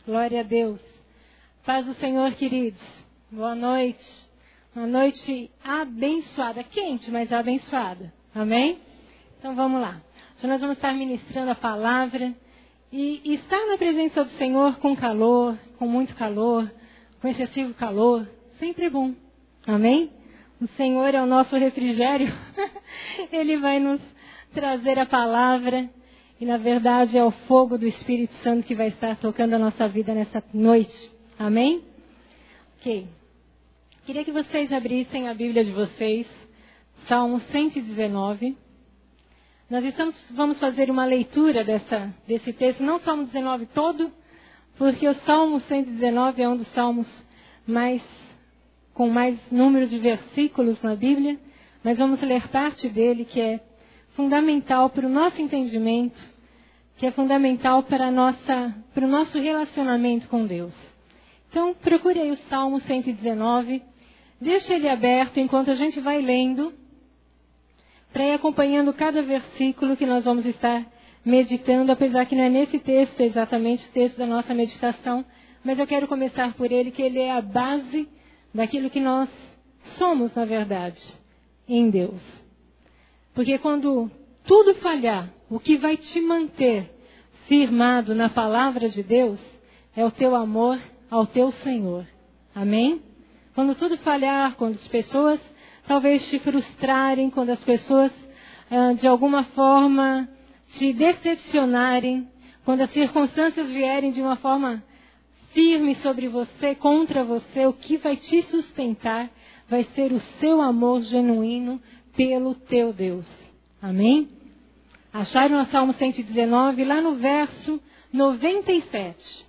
Glória a Deus. Paz do Senhor, queridos. Boa noite. Uma noite abençoada. Quente, mas abençoada. Amém? Então vamos lá. Hoje nós vamos estar ministrando a palavra. E estar na presença do Senhor com calor, com muito calor, com excessivo calor, sempre é bom. Amém? O Senhor é o nosso refrigério. Ele vai nos trazer a palavra. E na verdade é o fogo do Espírito Santo que vai estar tocando a nossa vida nessa noite. Amém? Ok. Queria que vocês abrissem a Bíblia de vocês. Salmo 119. Nós vamos fazer uma leitura desse texto, não o Salmo 19 todo, porque o Salmo 119 é um dos salmos com mais número de versículos na Bíblia, mas vamos ler parte dele que é fundamental para o nosso entendimento, que é fundamental para o nosso relacionamento com Deus. Então, procure aí o Salmo 119, deixe ele aberto enquanto a gente vai lendo, para ir acompanhando cada versículo que nós vamos estar meditando, apesar que não é nesse texto exatamente o texto da nossa meditação, mas eu quero começar por ele, que ele é a base daquilo que nós somos, na verdade, em Deus. Porque quando tudo falhar, o que vai te manter firmado na palavra de Deus é o teu amor ao teu Senhor. Amém? Quando tudo falhar, quando as pessoas talvez te frustrarem, quando as pessoas de alguma forma te decepcionarem, quando as circunstâncias vierem de uma forma firme sobre você, contra você, o que vai te sustentar vai ser o seu amor genuíno pelo teu Deus. Amém? Acharam o Salmo 119 lá no verso 97.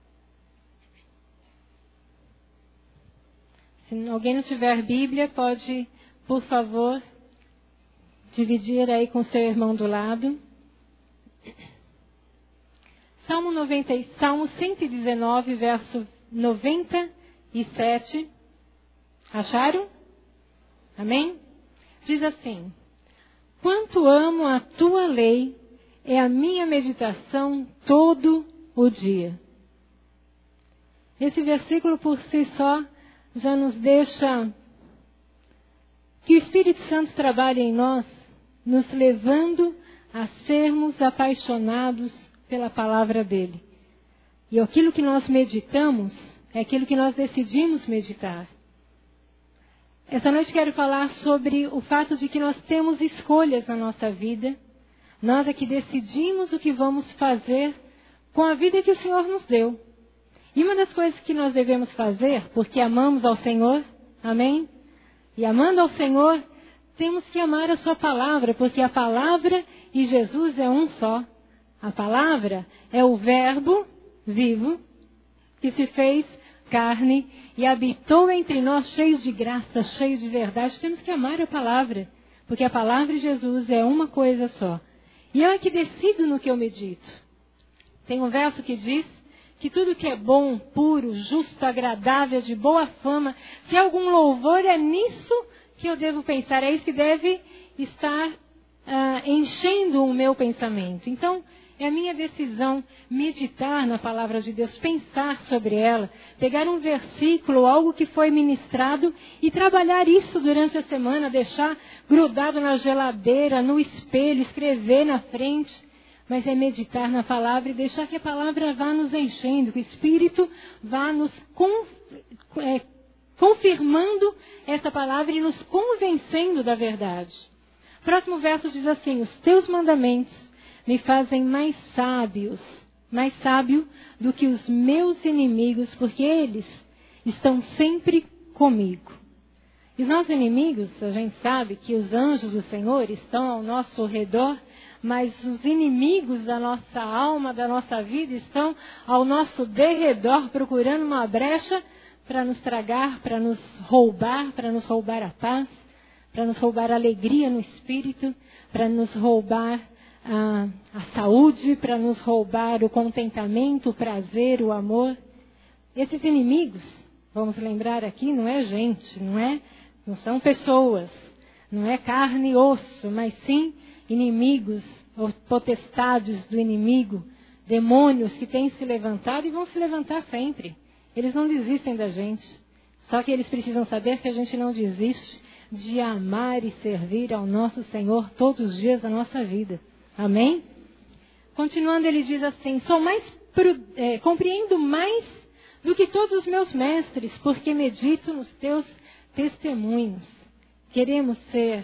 Se alguém não tiver Bíblia, pode, por favor, dividir aí com seu irmão do lado. Salmo 119, verso 97. Acharam? Amém? Diz assim: quanto amo a tua lei, é a minha meditação todo o dia. Esse versículo por si só já nos deixa que o Espírito Santo trabalhe em nós, nos levando a sermos apaixonados pela palavra dele. E aquilo que nós meditamos é aquilo que nós decidimos meditar. Essa noite quero falar sobre o fato de que nós temos escolhas na nossa vida. Nós é que decidimos o que vamos fazer com a vida que o Senhor nos deu. E uma das coisas que nós devemos fazer, porque amamos ao Senhor, amém? E amando ao Senhor, temos que amar a sua palavra, porque a palavra e Jesus é um só. A palavra é o verbo vivo que se fez carne e habitou entre nós cheio de graça, cheio de verdade. Temos que amar a palavra, porque a palavra e Jesus é uma coisa só. E eu é que decido no que eu medito. Tem um verso que diz que tudo que é bom, puro, justo, agradável, de boa fama, se há algum louvor, é nisso que eu devo pensar. É isso que deve estar enchendo o meu pensamento. Então, é a minha decisão meditar na palavra de Deus, pensar sobre ela, pegar um versículo, algo que foi ministrado e trabalhar isso durante a semana, deixar grudado na geladeira, no espelho, escrever na frente. Mas é meditar na palavra e deixar que a palavra vá nos enchendo, que o Espírito vá nos confirmando essa palavra e nos convencendo da verdade. O próximo verso diz assim: os teus mandamentos me fazem mais sábio do que os meus inimigos, porque eles estão sempre comigo. E os nossos inimigos, a gente sabe que os anjos do Senhor estão ao nosso redor, mas os inimigos da nossa alma, da nossa vida, estão ao nosso derredor, procurando uma brecha para nos tragar, para nos roubar a paz, para nos roubar a alegria no espírito, para nos roubar a saúde, para nos roubar o contentamento, o prazer, o amor. Esses inimigos, vamos lembrar aqui, não é gente, não são pessoas, não é carne e osso, mas sim inimigos ou potestades do inimigo demônios que têm se levantado e vão se levantar sempre. Eles não desistem da gente. Só que eles precisam saber que a gente não desiste de amar e servir ao nosso Senhor todos os dias da nossa vida. Amém? Continuando, ele diz assim: compreendo mais do que todos os meus mestres, porque medito nos teus testemunhos. Queremos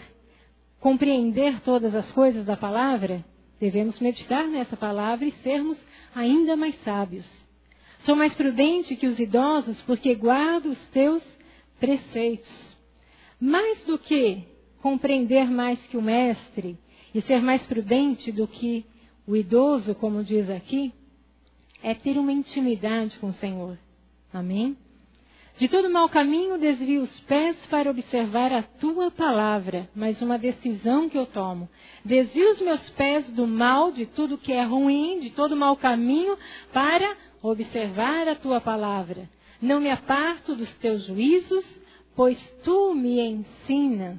compreender todas as coisas da palavra? Devemos meditar nessa palavra e sermos ainda mais sábios. Sou mais prudente que os idosos, porque guardo os teus preceitos. Mais do que compreender mais que o mestre e ser mais prudente do que o idoso, como diz aqui, é ter uma intimidade com o Senhor. Amém? De todo mau caminho desvio os pés para observar a tua palavra. Mais uma decisão que eu tomo. Desvio os meus pés do mal, de tudo que é ruim, de todo mau caminho, para observar a tua palavra. Não me aparto dos teus juízos, pois tu me ensinas.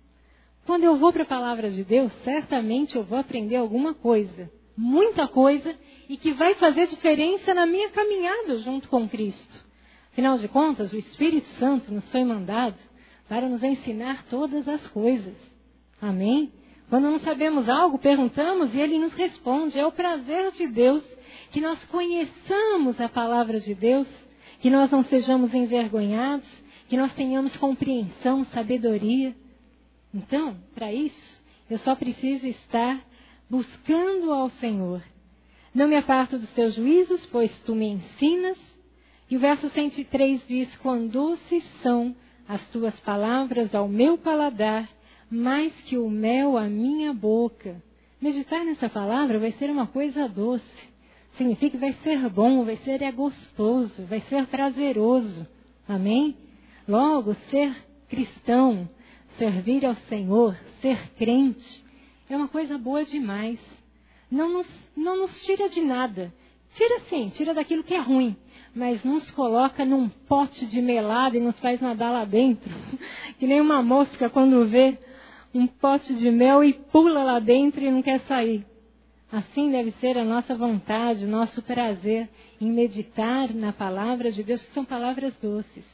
Quando eu vou para a palavra de Deus, certamente eu vou aprender alguma coisa, muita coisa, e que vai fazer diferença na minha caminhada junto com Cristo. Afinal de contas, o Espírito Santo nos foi mandado para nos ensinar todas as coisas. Amém? Quando não sabemos algo, perguntamos e Ele nos responde. É o prazer de Deus que nós conheçamos a palavra de Deus, que nós não sejamos envergonhados, que nós tenhamos compreensão, sabedoria. Então, para isso, eu só preciso estar buscando ao Senhor. Não me aparto dos teus juízos, pois tu me ensinas. E o verso 103 diz: quão doces são as tuas palavras ao meu paladar, mais que o mel à minha boca. Meditar nessa palavra vai ser uma coisa doce. Significa que vai ser bom, vai ser gostoso, vai ser prazeroso. Amém? Logo, ser cristão, servir ao Senhor, ser crente, é uma coisa boa demais. Não nos tira de nada. Tira sim, tira daquilo que é ruim, mas nos coloca num pote de melado e nos faz nadar lá dentro. Que nem uma mosca quando vê um pote de mel e pula lá dentro e não quer sair. Assim deve ser a nossa vontade, o nosso prazer em meditar na palavra de Deus, que são palavras doces.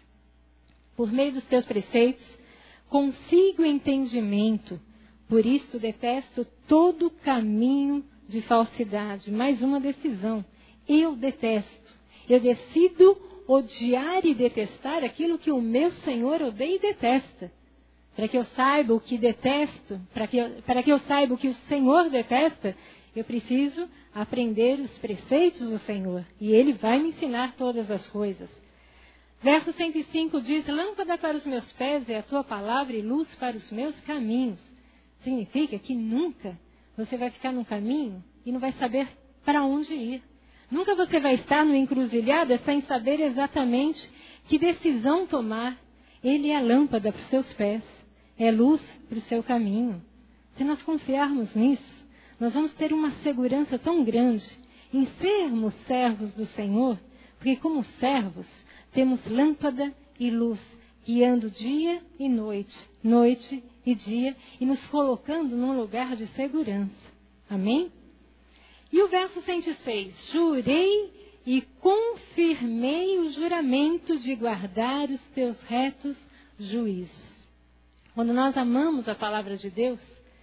Por meio dos teus preceitos, consigo entendimento. Por isso detesto todo caminho de falsidade. Mais uma decisão. Eu detesto. Eu decido odiar e detestar aquilo que o meu Senhor odeia e detesta. Para que eu saiba o que detesto, para que eu saiba o que o Senhor detesta, eu preciso aprender os preceitos do Senhor. E Ele vai me ensinar todas as coisas. Verso 105 diz: lâmpada para os meus pés é a tua palavra e luz para os meus caminhos. Significa que nunca você vai ficar num caminho e não vai saber para onde ir. Nunca você vai estar numa encruzilhada sem saber exatamente que decisão tomar. Ele é a lâmpada para os seus pés, é luz para o seu caminho. Se nós confiarmos nisso, nós vamos ter uma segurança tão grande em sermos servos do Senhor, porque como servos temos lâmpada e luz, guiando dia e noite, noite e dia, e nos colocando num lugar de segurança. Amém? E o verso 106, jurei e confirmei o juramento de guardar os teus retos juízos. Quando nós amamos a palavra de Deus,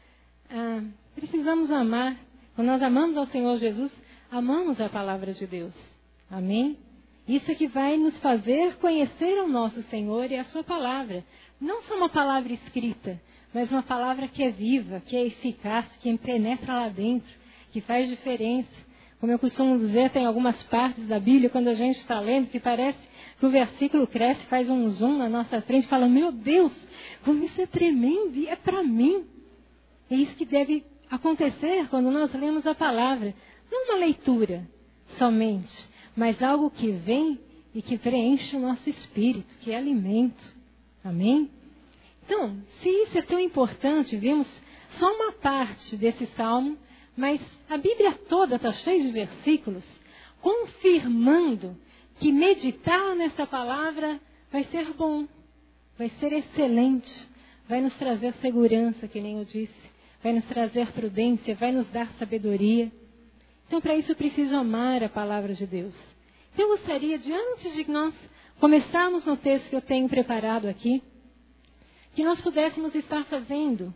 precisamos amar. Quando nós amamos ao Senhor Jesus, amamos a palavra de Deus. Amém? Isso é que vai nos fazer conhecer ao nosso Senhor e a sua palavra. Não só uma palavra escrita, mas uma palavra que é viva, que é eficaz, que penetra lá dentro, que faz diferença. Como eu costumo dizer, tem algumas partes da Bíblia, quando a gente está lendo, que parece que o versículo cresce, faz um zoom na nossa frente e fala: meu Deus, como isso é tremendo e é para mim. É isso que deve acontecer quando nós lemos a palavra. Não uma leitura somente, mas algo que vem e que preenche o nosso espírito, que é alimento. Amém? Então, se isso é tão importante, vimos só uma parte desse salmo, mas a Bíblia toda está cheia de versículos confirmando que meditar nessa palavra vai ser bom, vai ser excelente, vai nos trazer segurança, que nem eu disse, vai nos trazer prudência, vai nos dar sabedoria. Então, para isso, eu preciso amar a palavra de Deus. Então, eu gostaria de, antes de nós começarmos no texto que eu tenho preparado aqui, que nós pudéssemos estar fazendo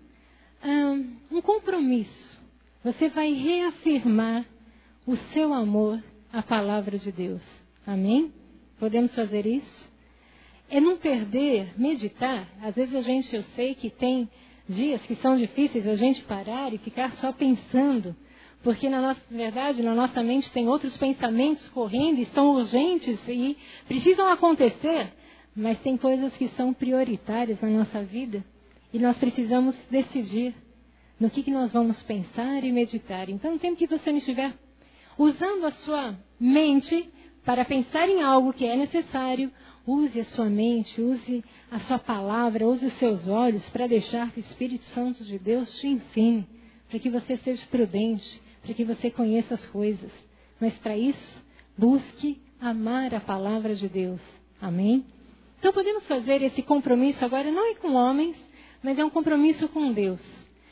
um compromisso. Você vai reafirmar o seu amor à palavra de Deus. Amém? Podemos fazer isso? É não perder, meditar. Às vezes eu sei que tem dias que são difíceis a gente parar e ficar só pensando. Porque na nossa mente tem outros pensamentos correndo e são urgentes e precisam acontecer. Mas tem coisas que são prioritárias na nossa vida e nós precisamos decidir no que nós vamos pensar e meditar. Então, no tempo que você não estiver usando a sua mente para pensar em algo que é necessário, use a sua mente, use a sua palavra, use os seus olhos para deixar que o Espírito Santo de Deus te ensine, para que você seja prudente, para que você conheça as coisas. Mas para isso, busque amar a palavra de Deus. Amém? Então podemos fazer esse compromisso agora, não é com homens, mas é um compromisso com Deus.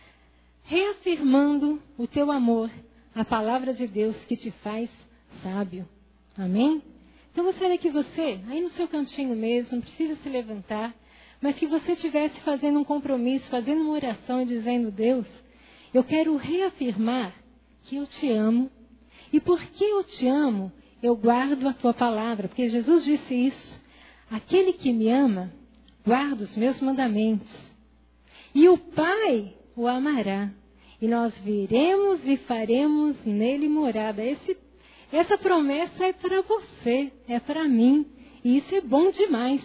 Reafirmando o teu amor à palavra de Deus que te faz sábio. Amém? Então eu gostaria que você, aí no seu cantinho mesmo, não precisa se levantar, mas que você estivesse fazendo um compromisso, fazendo uma oração e dizendo: Deus, eu quero reafirmar que eu te amo. E porque eu te amo, eu guardo a tua palavra. Porque Jesus disse isso. Aquele que me ama, guarda os meus mandamentos. E o Pai o amará. E nós viremos e faremos nele morada. Essa promessa é para você, é para mim. E isso é bom demais.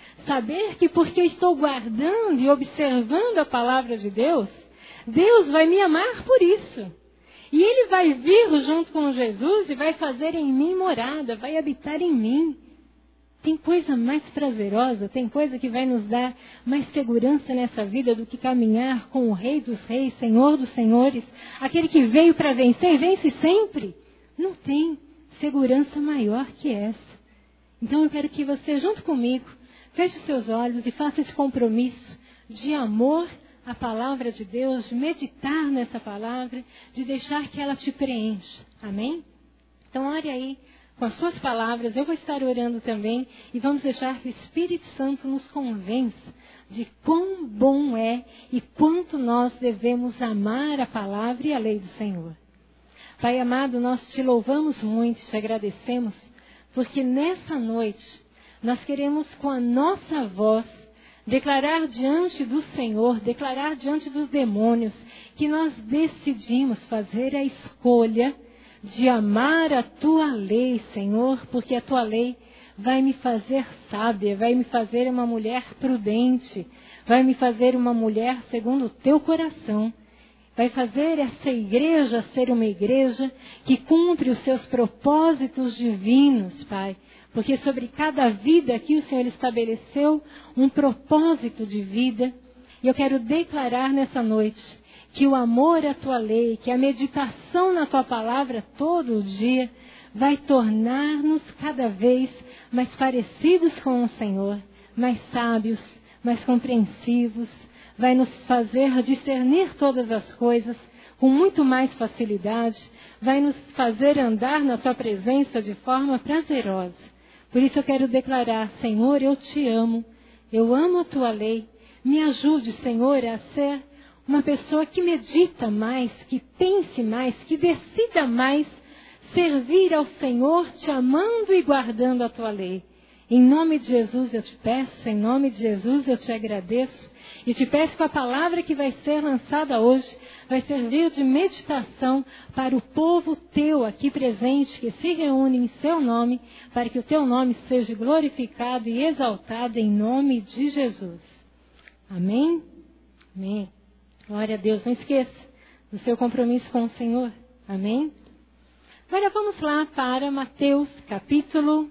Saber que porque estou guardando e observando a palavra de Deus, Deus vai me amar por isso. E Ele vai vir junto com Jesus e vai fazer em mim morada, vai habitar em mim. Tem coisa mais prazerosa, tem coisa que vai nos dar mais segurança nessa vida do que caminhar com o Rei dos Reis, Senhor dos Senhores, aquele que veio para vencer e vence sempre. Não tem segurança maior que essa. Então eu quero que você, junto comigo, feche os seus olhos e faça esse compromisso de amor à palavra de Deus, de meditar nessa palavra, de deixar que ela te preencha. Amém? Então ore aí com as suas palavras, eu vou estar orando também e vamos deixar que o Espírito Santo nos convença de quão bom é e quanto nós devemos amar a palavra e a lei do Senhor. Pai amado, nós te louvamos muito, te agradecemos, porque nessa noite nós queremos com a nossa voz declarar diante do Senhor, declarar diante dos demônios, que nós decidimos fazer a escolha de amar a tua lei, Senhor, porque a tua lei vai me fazer sábia, vai me fazer uma mulher prudente, vai me fazer uma mulher segundo o teu coração. Vai fazer essa igreja ser uma igreja que cumpre os seus propósitos divinos, Pai. Porque sobre cada vida aqui o Senhor estabeleceu um propósito de vida. E eu quero declarar nessa noite que o amor à tua lei, que a meditação na tua palavra todo dia vai tornar-nos cada vez mais parecidos com o Senhor, mais sábios, mais compreensivos, vai nos fazer discernir todas as coisas com muito mais facilidade, vai nos fazer andar na tua presença de forma prazerosa. Por isso eu quero declarar: Senhor, eu te amo, eu amo a tua lei, me ajude, Senhor, a ser uma pessoa que medita mais, que pense mais, que decida mais servir ao Senhor, te amando e guardando a tua lei. Em nome de Jesus eu te peço, em nome de Jesus eu te agradeço e te peço que a palavra que vai ser lançada hoje vai servir de meditação para o povo teu aqui presente, que se reúne em seu nome, para que o teu nome seja glorificado e exaltado em nome de Jesus. Amém? Amém. Glória a Deus. Não esqueça do seu compromisso com o Senhor. Amém? Agora vamos lá para Mateus capítulo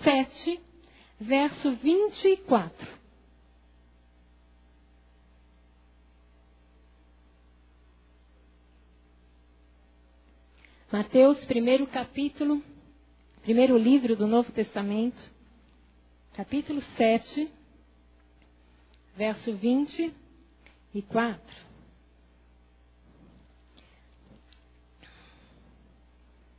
7, verso 24. Mateus, primeiro capítulo, primeiro livro do Novo Testamento, capítulo 7, verso 24.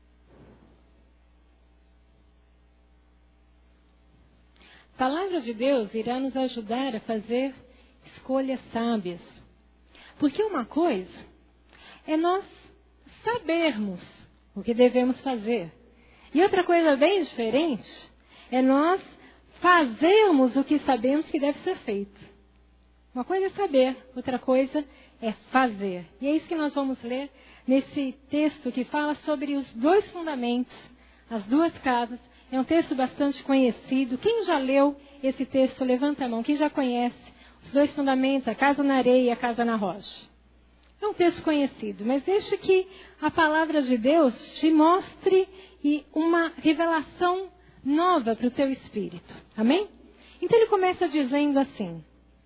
palavra de Deus irá nos ajudar a fazer escolhas sábias. Porque uma coisa é nós sabermos o que devemos fazer. E outra coisa bem diferente é nós fazermos o que sabemos que deve ser feito. Uma coisa é saber, outra coisa é fazer. E é isso que nós vamos ler nesse texto que fala sobre os dois fundamentos, as duas casas. É um texto bastante conhecido. Quem já leu esse texto, levanta a mão. Quem já conhece os dois fundamentos, a casa na areia e a casa na rocha? É um texto conhecido, mas deixe que a palavra de Deus te mostre uma revelação nova para o teu espírito. Amém? Então ele começa dizendo assim: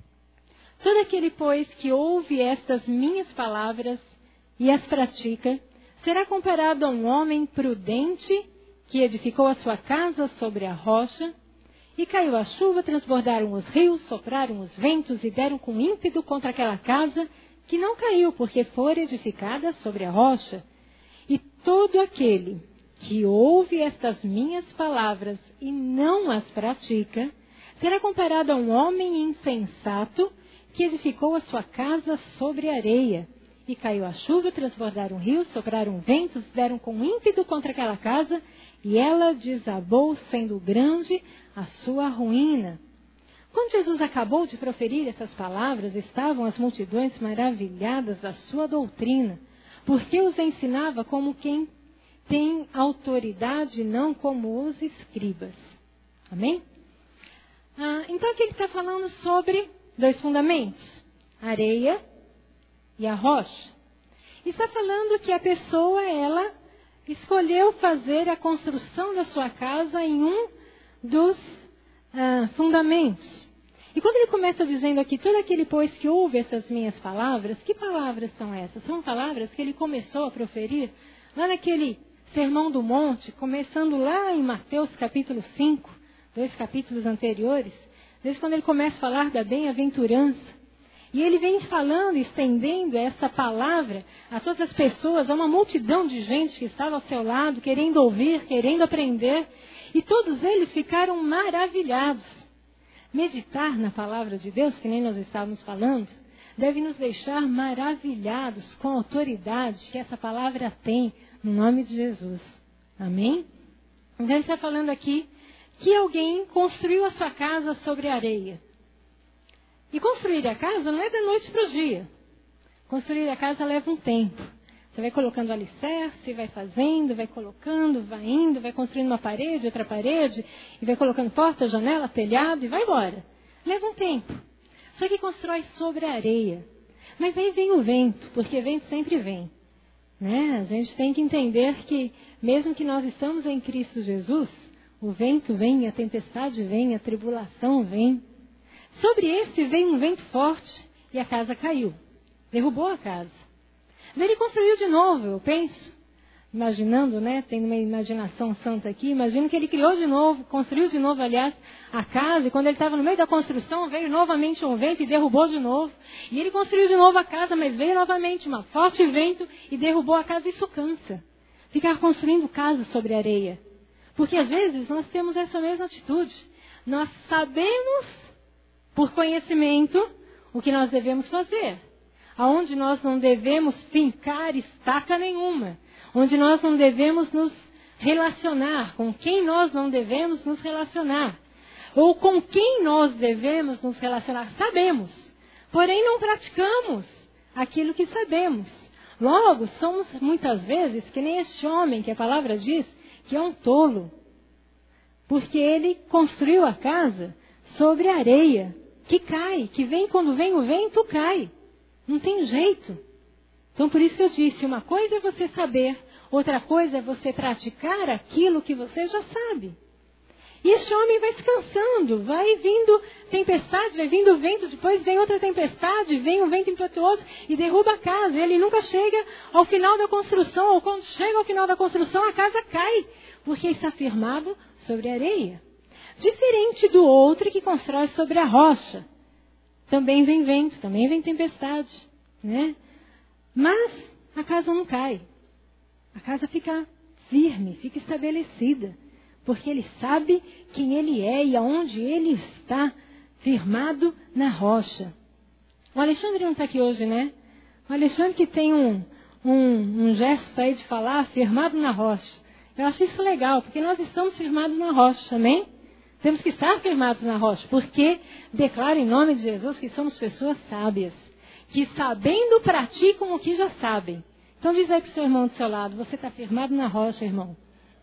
todo aquele, pois, que ouve estas minhas palavras e as pratica, será comparado a um homem prudente que edificou a sua casa sobre a rocha, e caiu a chuva, transbordaram os rios, sopraram os ventos e deram com ímpeto contra aquela casa, que não caiu, porque fora edificada sobre a rocha. E todo aquele que ouve estas minhas palavras e não as pratica, será comparado a um homem insensato que edificou a sua casa sobre areia. E caiu a chuva, transbordaram rios, sopraram ventos, deram com ímpeto contra aquela casa, e ela desabou, sendo grande a sua ruína. Quando Jesus acabou de proferir essas palavras, estavam as multidões maravilhadas da sua doutrina, porque os ensinava como quem tem autoridade, não como os escribas. Amém? Então aqui ele está falando sobre dois fundamentos, a areia e a rocha. Está falando que a pessoa, ela escolheu fazer a construção da sua casa em um dos fundamentos. E quando ele começa dizendo aqui, todo aquele, pois, que ouve essas minhas palavras, que palavras são essas? São palavras que ele começou a proferir lá naquele Sermão do Monte, começando lá em Mateus capítulo 5, 2 capítulos anteriores, desde quando ele começa a falar da bem-aventurança. E ele vem falando, estendendo essa palavra a todas as pessoas, a uma multidão de gente que estava ao seu lado, querendo ouvir, querendo aprender. E todos eles ficaram maravilhados. Meditar na palavra de Deus, que nem nós estávamos falando, deve nos deixar maravilhados com a autoridade que essa palavra tem, no nome de Jesus. Amém? Então ele está falando aqui que alguém construiu a sua casa sobre areia. E construir a casa não é da noite para o dia. Construir a casa leva um tempo. Você vai colocando alicerce, vai fazendo, vai colocando, vai indo, vai construindo uma parede, outra parede, e vai colocando porta, janela, telhado, e vai embora. Leva um tempo. Só que constrói sobre a areia. Mas aí vem o vento, porque vento sempre vem. Né? A gente tem que entender que, mesmo que nós estamos em Cristo Jesus, o vento vem, a tempestade vem, a tribulação vem. Sobre esse veio um vento forte e a casa caiu. Derrubou a casa. Mas ele construiu de novo, eu penso, imaginando, né, tendo uma imaginação santa aqui, imagino que ele criou de novo, construiu de novo, aliás, a casa, e quando ele estava no meio da construção, veio novamente um vento e derrubou de novo. E ele construiu de novo a casa, mas veio novamente um forte vento e derrubou a casa. Isso cansa, ficar construindo casa sobre areia. Porque às vezes nós temos essa mesma atitude. Nós sabemos, por conhecimento, o que nós devemos fazer. Aonde nós não devemos fincar estaca nenhuma. Onde nós não devemos nos relacionar. Com quem nós não devemos nos relacionar. Ou com quem nós devemos nos relacionar. Sabemos. Porém não praticamos aquilo que sabemos. Logo, somos muitas vezes que nem este homem que a palavra diz que é um tolo. Porque ele construiu a casa sobre areia. Que cai, que vem quando vem o vento, cai. Não tem jeito. Então, por isso que eu disse, uma coisa é você saber, outra coisa é você praticar aquilo que você já sabe. E este homem vai se cansando, vai vindo tempestade, vai vindo vento, depois vem outra tempestade, vem um vento impetuoso e derruba a casa. Ele nunca chega ao final da construção, ou quando chega ao final da construção, a casa cai, porque está firmado sobre areia. Diferente do outro que constrói sobre a rocha. Também vem vento, também vem tempestade, né? Mas a casa não cai. A casa fica firme, fica estabelecida. porque ele sabe quem ele é e aonde ele está firmado na rocha. O Alexandre não está aqui hoje, né? O Alexandre que tem um gesto aí de falar firmado na rocha. Eu acho isso legal, porque nós estamos firmados na rocha, amém? Temos que estar firmados na rocha, porque declara em nome de Jesus que somos pessoas sábias, que sabendo praticam o que já sabem. Então diz aí para o seu irmão do seu lado, você está firmado na rocha, irmão.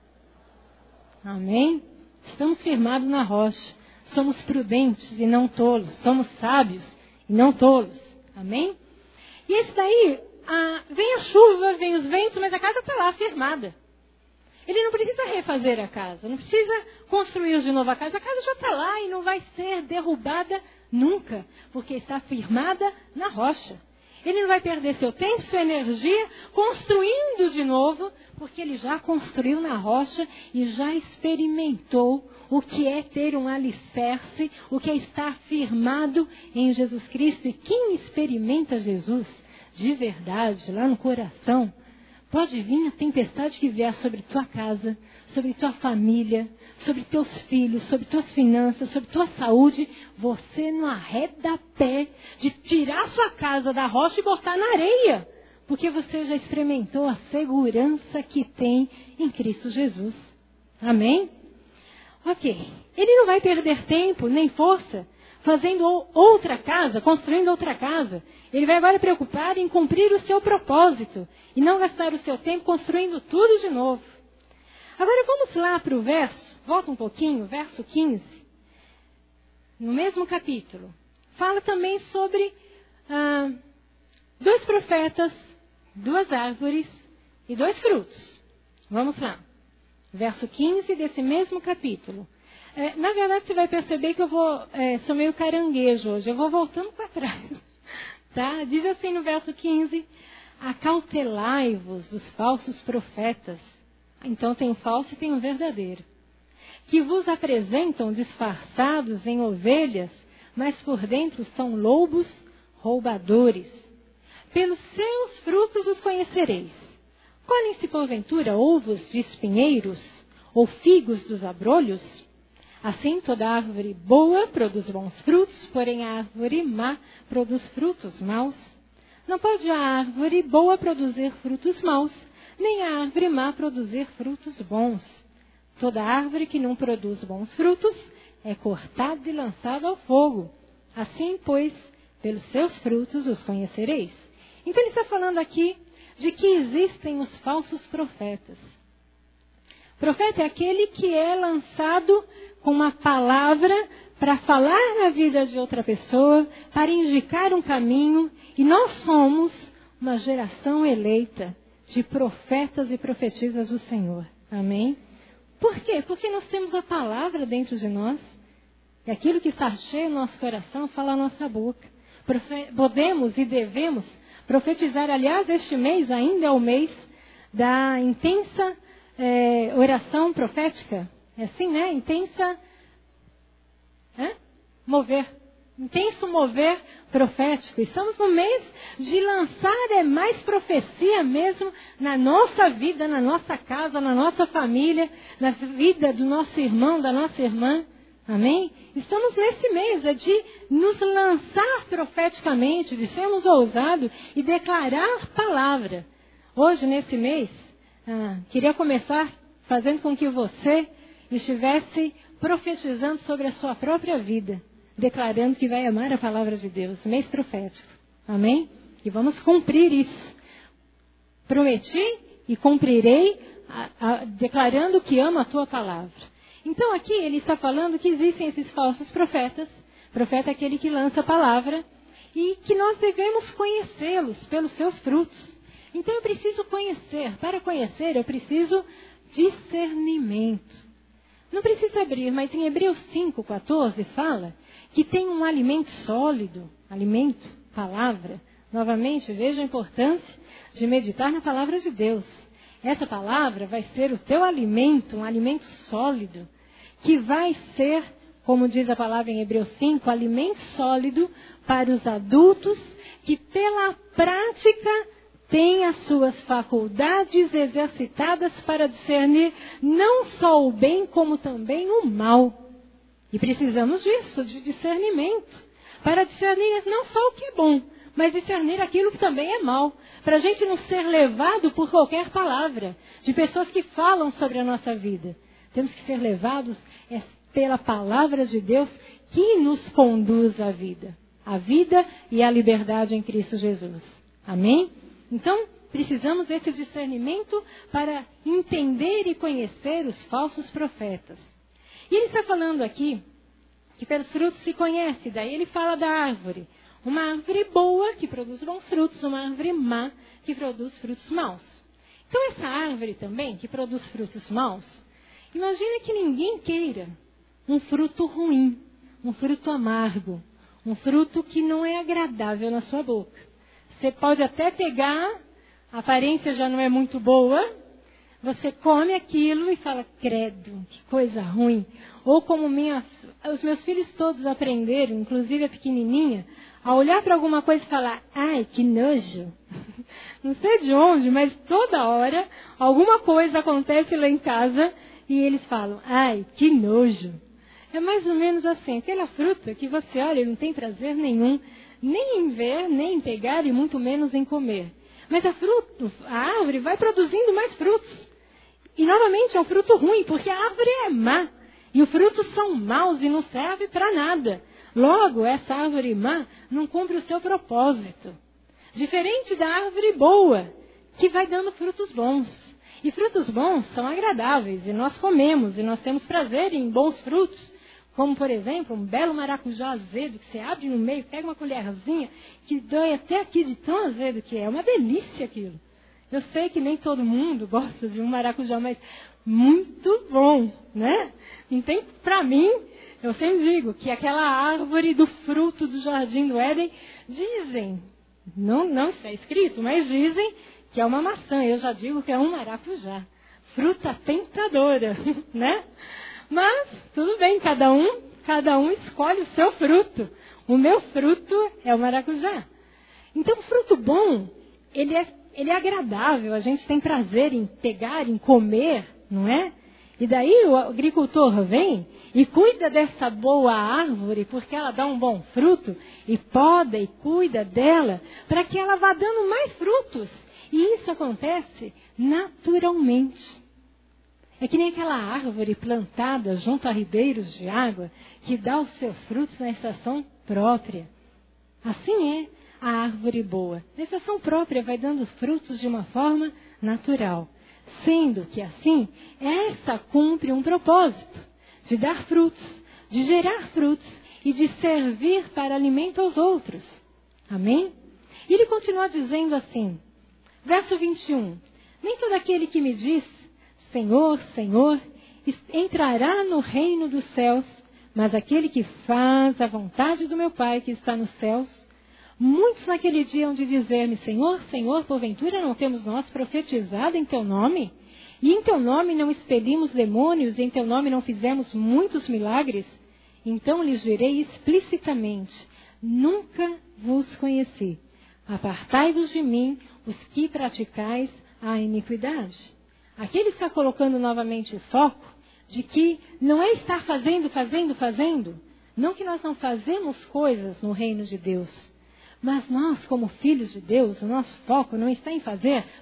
Amém? Estamos firmados na rocha. Somos prudentes e não tolos. Somos sábios e não tolos. Amém? E esse daí, vem a chuva, vem os ventos, mas a casa está lá firmada. Ele não precisa refazer a casa, não precisa construir de novo a casa já está lá e não vai ser derrubada nunca, porque está firmada na rocha. Ele não vai perder seu tempo, sua energia construindo de novo, porque ele já construiu na rocha e já experimentou o que é ter um alicerce, o que é estar firmado em Jesus Cristo. E quem experimenta Jesus de verdade, lá no coração, pode vir a tempestade que vier sobre tua casa, sobre tua família, sobre teus filhos, sobre tuas finanças, sobre tua saúde. Você não arreda pé de tirar sua casa da rocha e botar na areia, porque você já experimentou a segurança que tem em Cristo Jesus. Amém? Ok. Ele não vai perder tempo nem força fazendo outra casa, construindo outra casa. Ele vai agora preocupar em cumprir o seu propósito e não gastar o seu tempo construindo tudo de novo. Agora vamos lá para o verso, volta um pouquinho, verso 15. No mesmo capítulo. Fala também sobre 2 profetas, 2 árvores e 2 frutos. Vamos lá. Verso 15 desse mesmo capítulo. Na verdade, você vai perceber que eu sou meio caranguejo hoje. Eu vou voltando para trás. Tá? Diz assim no verso 15: acautelai-vos dos falsos profetas. Então tem o falso e tem o verdadeiro. Que vos apresentam disfarçados em ovelhas, mas por dentro são lobos roubadores. Pelos seus frutos os conhecereis. Colhem-se porventura ovos de espinheiros, ou figos dos abrolhos? Assim toda árvore boa produz bons frutos, porém a árvore má produz frutos maus. Não pode a árvore boa produzir frutos maus, nem a árvore má produzir frutos bons. Toda árvore que não produz bons frutos é cortada e lançada ao fogo. Assim, pois, pelos seus frutos os conhecereis. Então ele está falando aqui de que existem os falsos profetas. Profeta é aquele que é lançado com uma palavra para falar na vida de outra pessoa, para indicar um caminho. E nós somos uma geração eleita de profetas e profetisas do Senhor. Amém? Por quê? Porque nós temos a palavra dentro de nós. E aquilo que está cheio no nosso coração fala a nossa boca. Podemos e devemos profetizar. Aliás, este mês ainda é o mês da intensa oração profética. É assim, né? Intenso mover profético. Estamos no mês de lançar mais profecia mesmo na nossa vida, na nossa casa, na nossa família, na vida do nosso irmão, da nossa irmã. Amém? Estamos nesse mês de nos lançar profeticamente, de sermos ousados e declarar palavra. Hoje, nesse mês, queria começar fazendo com que você estivesse profetizando sobre a sua própria vida, declarando que vai amar a palavra de Deus. Mês profético. Amém? E vamos cumprir isso. Prometi e cumprirei, declarando que amo a tua palavra. Então aqui ele está falando que existem esses falsos profetas. Profeta é aquele que lança a palavra. E que nós devemos conhecê-los pelos seus frutos. Então eu preciso conhecer. Para conhecer eu preciso discernimento. Não precisa abrir, mas em Hebreus 5:14 fala que tem um alimento sólido, alimento, palavra. Novamente, veja a importância de meditar na palavra de Deus. Essa palavra vai ser o teu alimento, um alimento sólido, que vai ser, como diz a palavra em Hebreus 5, alimento sólido para os adultos que pela prática tem as suas faculdades exercitadas para discernir não só o bem, como também o mal. E precisamos disso, de discernimento, para discernir não só o que é bom, mas discernir aquilo que também é mal, para a gente não ser levado por qualquer palavra, de pessoas que falam sobre a nossa vida. Temos que ser levados pela palavra de Deus que nos conduz à vida e à liberdade em Cristo Jesus. Amém? Então, precisamos desse discernimento para entender e conhecer os falsos profetas. E ele está falando aqui que pelos frutos se conhece. Daí ele fala da árvore. Uma árvore boa, que produz bons frutos, uma árvore má, que produz frutos maus. Então essa árvore também, que produz frutos maus, imagina que ninguém queira um fruto ruim, um fruto amargo, um fruto que não é agradável na sua boca. Você pode até pegar, a aparência já não é muito boa, você come aquilo e fala, credo, que coisa ruim. Ou como os meus filhos todos aprenderam, inclusive a pequenininha, a olhar para alguma coisa e falar, ai, que nojo. Não sei de onde, mas toda hora alguma coisa acontece lá em casa e eles falam, ai, que nojo. É mais ou menos assim, aquela fruta que você olha e não tem prazer nenhum, nem em ver, nem em pegar e muito menos em comer. Mas a árvore vai produzindo mais frutos. E novamente é um fruto ruim, porque a árvore é má. E os frutos são maus e não servem para nada. Logo, essa árvore má não cumpre o seu propósito. Diferente da árvore boa, que vai dando frutos bons. E frutos bons são agradáveis, e nós comemos, e nós temos prazer em bons frutos. Como, por exemplo, um belo maracujá azedo, que você abre no meio, pega uma colherzinha, que dói até aqui de tão azedo que é. É uma delícia aquilo. Eu sei que nem todo mundo gosta de um maracujá, mas muito bom, né? Então, para mim, eu sempre digo que aquela árvore do fruto do Jardim do Éden, dizem, não está escrito, mas dizem que é uma maçã. Eu já digo que é um maracujá. Fruta tentadora, né? Mas, tudo bem, cada um escolhe o seu fruto. O meu fruto é o maracujá. Então, o fruto bom, ele é agradável, a gente tem prazer em pegar, em comer, não é? E daí o agricultor vem e cuida dessa boa árvore, porque ela dá um bom fruto, e poda e cuida dela, para que ela vá dando mais frutos. E isso acontece naturalmente. É que nem aquela árvore plantada junto a ribeiros de água, que dá os seus frutos na estação própria. Assim é a árvore boa. Na estação própria vai dando frutos de uma forma natural. Sendo que assim, essa cumpre um propósito de dar frutos, de gerar frutos e de servir para alimento aos outros. Amém? E ele continua dizendo assim, verso 21, nem todo aquele que me diz, Senhor, Senhor, entrará no reino dos céus, mas aquele que faz a vontade do meu Pai que está nos céus. Muitos naquele dia hão de dizer-me, Senhor, Senhor, porventura não temos nós profetizado em Teu nome? E em Teu nome não expelimos demônios, e em Teu nome não fizemos muitos milagres? Então lhes direi explicitamente, nunca vos conheci. Apartai-vos de mim, os que praticais a iniquidade. Aqui ele está colocando novamente o foco de que não é estar fazendo. Não que nós não fazemos coisas no reino de Deus. Mas nós, como filhos de Deus, o nosso foco não está em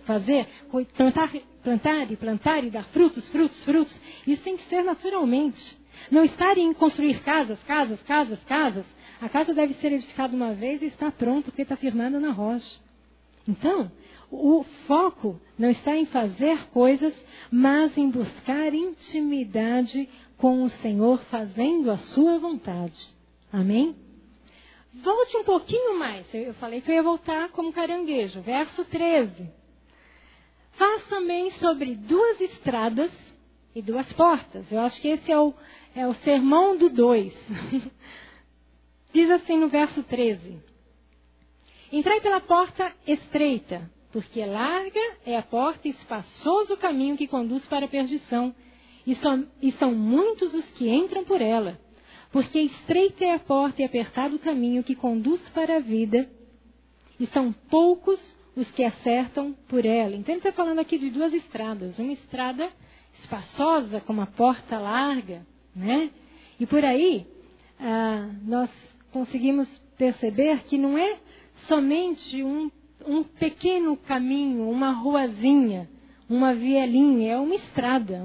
plantar e dar frutos. Isso tem que ser naturalmente. Não estar em construir casas. A casa deve ser edificada uma vez e está pronta porque está firmada na rocha. Então, o foco não está em fazer coisas, mas em buscar intimidade com o Senhor, fazendo a sua vontade. Amém? Volte um pouquinho mais. Eu falei que eu ia voltar como caranguejo. Verso 13. Faz também sobre 2 estradas e 2 portas. Eu acho que esse é o sermão do 2. Diz assim no verso 13. Entrai pela porta estreita, porque larga é a porta e espaçoso o caminho que conduz para a perdição, e são muitos os que entram por ela. Porque estreita é a porta e apertado o caminho que conduz para a vida, e são poucos os que acertam por ela. Então ele está falando aqui de duas estradas. Uma estrada espaçosa, com uma porta larga, né? E por aí nós conseguimos perceber que não é somente um pequeno caminho, uma ruazinha, uma vielinha, é uma estrada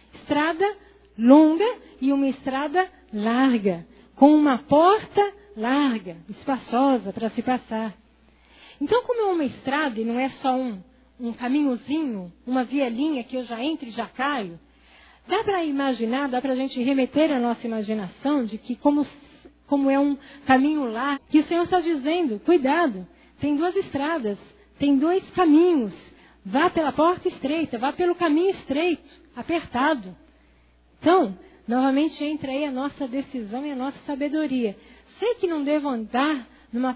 longa e uma estrada larga, com uma porta larga, espaçosa para se passar. Então, como é uma estrada e não é só um caminhozinho, uma vielinha que eu já entro e já caio, dá para imaginar, dá para a gente remeter a nossa imaginação de que como é um caminho largo, que o Senhor está dizendo, cuidado, tem duas estradas, tem dois caminhos, vá pela porta estreita, vá pelo caminho estreito, apertado. Então, novamente entra aí a nossa decisão e a nossa sabedoria. Sei que não devo andar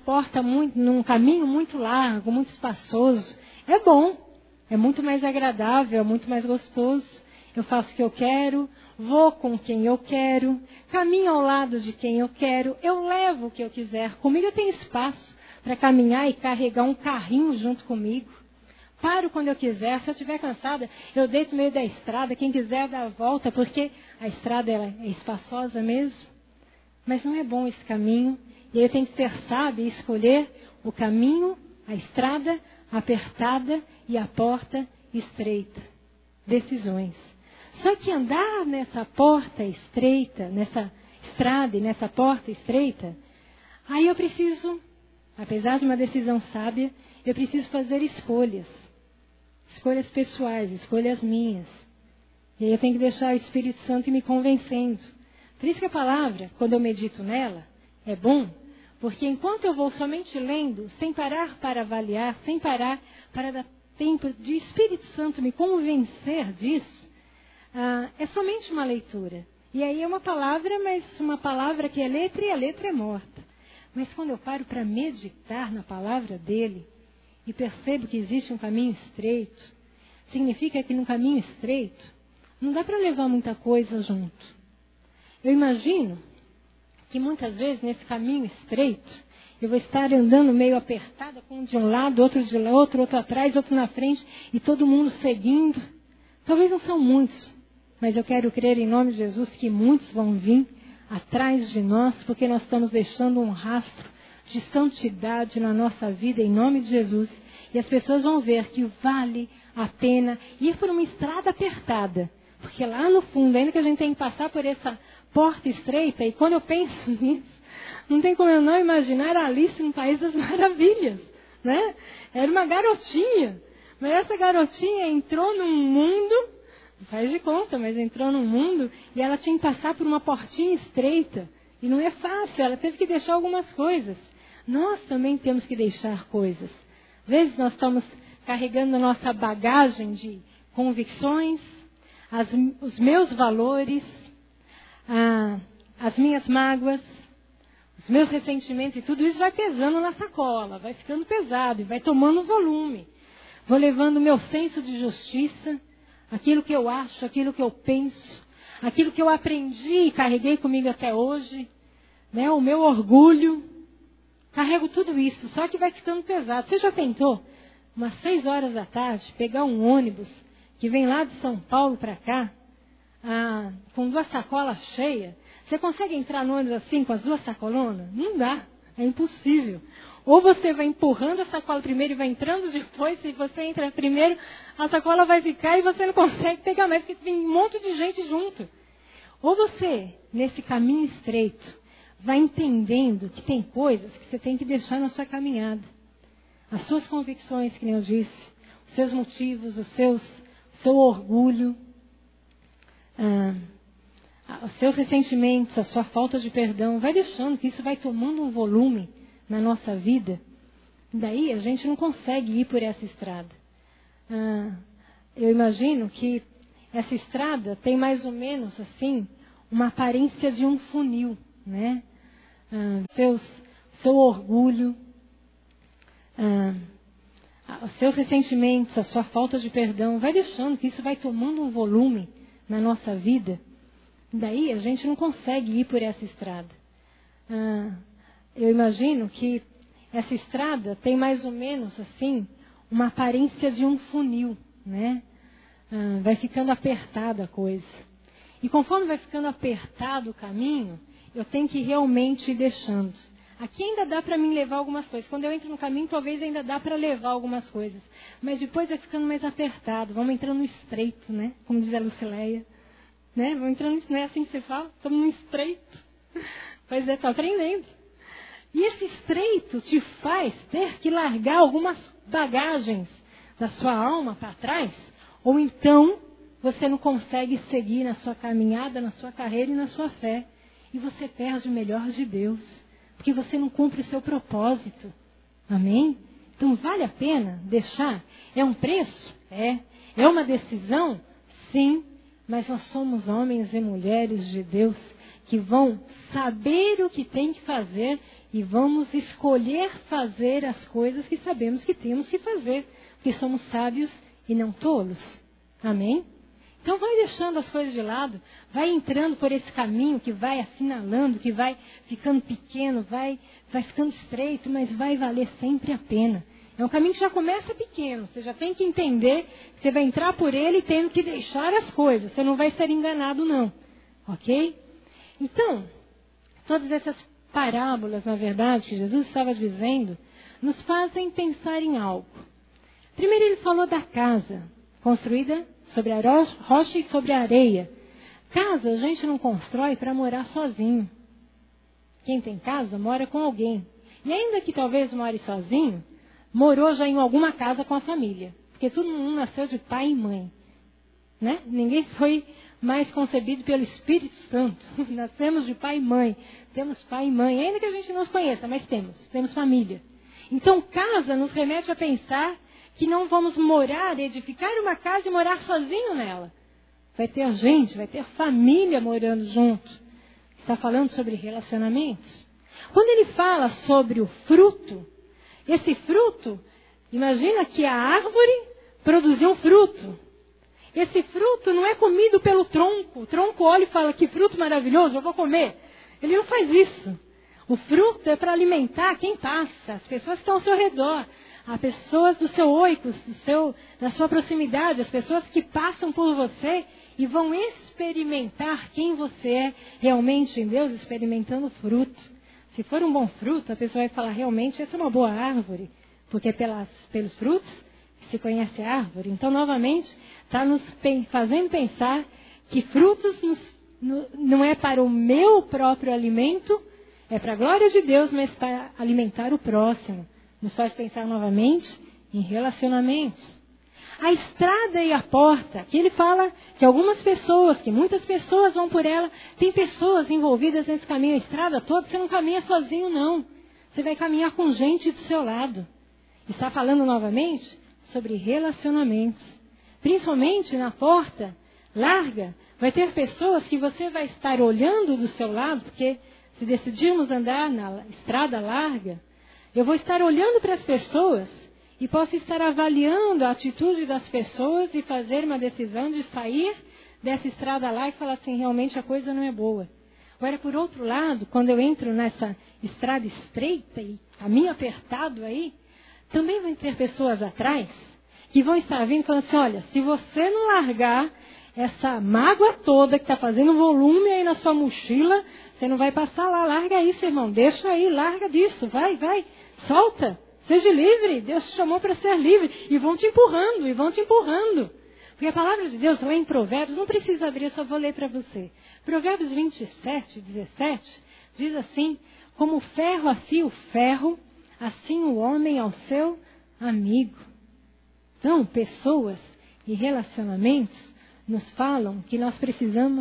num caminho muito largo, muito espaçoso. É bom, é muito mais agradável, é muito mais gostoso. Eu faço o que eu quero, vou com quem eu quero, caminho ao lado de quem eu quero, eu levo o que eu quiser. Comigo eu tenho espaço para caminhar e carregar um carrinho junto comigo. Paro quando eu quiser, se eu estiver cansada, eu deito no meio da estrada, quem quiser dá a volta, porque a estrada ela é espaçosa mesmo. Mas não é bom esse caminho, e aí eu tenho que ser sábio e escolher o caminho, a estrada apertada e a porta estreita. Decisões. Só que andar nessa porta estreita, nessa estrada e nessa porta estreita, aí eu preciso, apesar de uma decisão sábia, eu preciso fazer escolhas. Escolhas pessoais, escolhas minhas. E aí eu tenho que deixar o Espírito Santo me convencendo. Por isso que a palavra, quando eu medito nela, é bom, porque enquanto eu vou somente lendo, sem parar para avaliar, sem parar para dar tempo de Espírito Santo me convencer disso, é somente uma leitura. E aí é uma palavra, mas uma palavra que é letra e a letra é morta. Mas quando eu paro para meditar na palavra dele e percebo que existe um caminho estreito, significa que no caminho estreito não dá para levar muita coisa junto. Eu imagino que muitas vezes nesse caminho estreito eu vou estar andando meio apertada, com um de um lado, outro de outro atrás, outro na frente, e todo mundo seguindo. Talvez não são muitos, mas eu quero crer em nome de Jesus que muitos vão vir atrás de nós, porque nós estamos deixando um rastro de santidade na nossa vida, em nome de Jesus. E as pessoas vão ver que vale a pena ir por uma estrada apertada. Porque lá no fundo, ainda que a gente tem que passar por essa porta estreita, e quando eu penso nisso, não tem como eu não imaginar a Alice no País das Maravilhas, né? Era uma garotinha, mas essa garotinha entrou num mundo, não faz de conta, mas entrou num mundo e ela tinha que passar por uma portinha estreita. E não é fácil, ela teve que deixar algumas coisas. Nós também temos que deixar coisas. Às vezes nós estamos carregando a nossa bagagem de convicções, os meus valores, as minhas mágoas, os meus ressentimentos, e tudo isso vai pesando na sacola, vai ficando pesado e vai tomando volume. Vou levando o meu senso de justiça, aquilo que eu acho, aquilo que eu penso, aquilo que eu aprendi e carreguei comigo até hoje, né? O meu orgulho. Carrego tudo isso, só que vai ficando pesado. Você já tentou, umas 6 horas da tarde, pegar um ônibus que vem lá de São Paulo para cá, com 2 sacolas cheias? Você consegue entrar no ônibus assim, com as 2 sacolonas? Não dá, é impossível. Ou você vai empurrando a sacola primeiro e vai entrando depois, se você entra primeiro, a sacola vai ficar e você não consegue pegar mais, porque tem um monte de gente junto. Ou você, nesse caminho estreito, vai entendendo que tem coisas que você tem que deixar na sua caminhada. As suas convicções, que nem eu disse, os seus motivos, o seu orgulho, os seus ressentimentos, a sua falta de perdão. Vai deixando que isso vai tomando um volume na nossa vida. Daí a gente não consegue ir por essa estrada. Eu imagino que essa estrada tem mais ou menos assim uma aparência de um funil, né? Seu orgulho, os seus ressentimentos, a sua falta de perdão, vai deixando que isso vai tomando um volume na nossa vida. Daí a gente não consegue ir por essa estrada. Eu imagino que essa estrada tem mais ou menos assim uma aparência de um funil, né? Vai ficando apertada a coisa. E conforme vai ficando apertado o caminho, eu tenho que realmente ir deixando. Aqui ainda dá para mim levar algumas coisas. Quando eu entro no caminho, talvez ainda dá para levar algumas coisas. Mas depois vai ficando mais apertado. Vamos entrando no estreito, né? Como diz a Lucileia. Né? Vamos entrando, não é assim que você fala? Estamos no estreito. Pois é, está aprendendo. E esse estreito te faz ter que largar algumas bagagens da sua alma para trás. Ou então, você não consegue seguir na sua caminhada, na sua carreira e na sua fé. E você perde o melhor de Deus. Porque você não cumpre o seu propósito. Amém? Então vale a pena deixar? É um preço? É. É uma decisão? Sim. Mas nós somos homens e mulheres de Deus que vão saber o que tem que fazer e vamos escolher fazer as coisas que sabemos que temos que fazer. Porque somos sábios e não tolos. Amém? Então vai deixando as coisas de lado, vai entrando por esse caminho que vai assinalando, que vai ficando pequeno, vai ficando estreito, mas vai valer sempre a pena. É um caminho que já começa pequeno, você já tem que entender que você vai entrar por ele tendo que deixar as coisas, você não vai ser enganado não, ok? Então, todas essas parábolas, na verdade, que Jesus estava dizendo, nos fazem pensar em algo. Primeiro ele falou da casa, construída sobre a rocha e sobre a areia. Casa a gente não constrói para morar sozinho. Quem tem casa mora com alguém. E ainda que talvez more sozinho, morou já em alguma casa com a família. Porque todo mundo nasceu de pai e mãe. Né? Ninguém foi mais concebido pelo Espírito Santo. Nascemos de pai e mãe. Temos pai e mãe. Ainda que a gente não os conheça, mas temos família. Então casa nos remete a pensar que não vamos morar, edificar uma casa e morar sozinho nela. Vai ter gente, vai ter família morando junto. Está falando sobre relacionamentos. Quando ele fala sobre o fruto, esse fruto, imagina que a árvore produziu um fruto. Esse fruto não é comido pelo tronco. O tronco olha e fala, que fruto maravilhoso, eu vou comer. Ele não faz isso. O fruto é para alimentar quem passa, as pessoas que estão ao seu redor. As pessoas do seu oicos, da sua proximidade, as pessoas que passam por você e vão experimentar quem você é realmente em Deus, experimentando o fruto. Se for um bom fruto, a pessoa vai falar, realmente, essa é uma boa árvore, porque pelos frutos se conhece a árvore. Então, novamente, está nos fazendo pensar que frutos não é para o meu próprio alimento, é para a glória de Deus, mas para alimentar o próximo. Nos faz pensar novamente em relacionamentos. A estrada e a porta, que ele fala que algumas pessoas, que muitas pessoas vão por ela, tem pessoas envolvidas nesse caminho. A estrada toda, você não caminha sozinho não. Você vai caminhar com gente do seu lado. Está falando novamente sobre relacionamentos. Principalmente na porta larga, vai ter pessoas que você vai estar olhando do seu lado, porque se decidirmos andar na estrada larga, eu vou estar olhando para as pessoas e posso estar avaliando a atitude das pessoas e fazer uma decisão de sair dessa estrada lá e falar assim, realmente a coisa não é boa. Agora, por outro lado, quando eu entro nessa estrada estreita e caminho apertado aí, também vão ter pessoas atrás que vão estar vindo falando assim, olha, se você não largar essa mágoa toda que está fazendo volume aí na sua mochila, você não vai passar lá, larga isso, irmão, deixa aí, larga disso, vai, solta, seja livre, Deus te chamou para ser livre, e vão te empurrando, porque a palavra de Deus lá em Provérbios, não precisa abrir, eu só vou ler para você, Provérbios 27, 17, diz assim, como o ferro afia o ferro, assim o homem ao seu amigo. Então, pessoas e relacionamentos nos falam que nós precisamos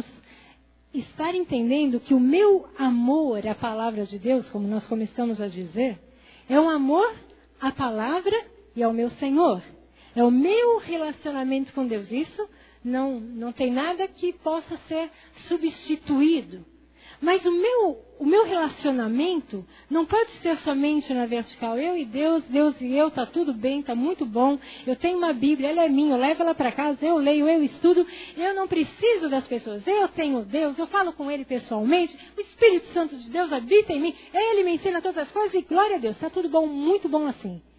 estar entendendo que o meu amor à palavra de Deus, como nós começamos a dizer, é um amor à palavra e ao meu Senhor. É o meu relacionamento com Deus. Isso não tem nada que possa ser substituído. Mas o meu relacionamento não pode ser somente na vertical. Eu e Deus, Deus e eu, está tudo bem, está muito bom. Eu tenho uma Bíblia, ela é minha, eu levo ela para casa, eu leio, eu estudo. Eu não preciso das pessoas. Eu tenho Deus, eu falo com Ele pessoalmente. O Espírito Santo de Deus habita em mim. Ele me ensina todas as coisas e glória a Deus. Está tudo bom, muito bom assim.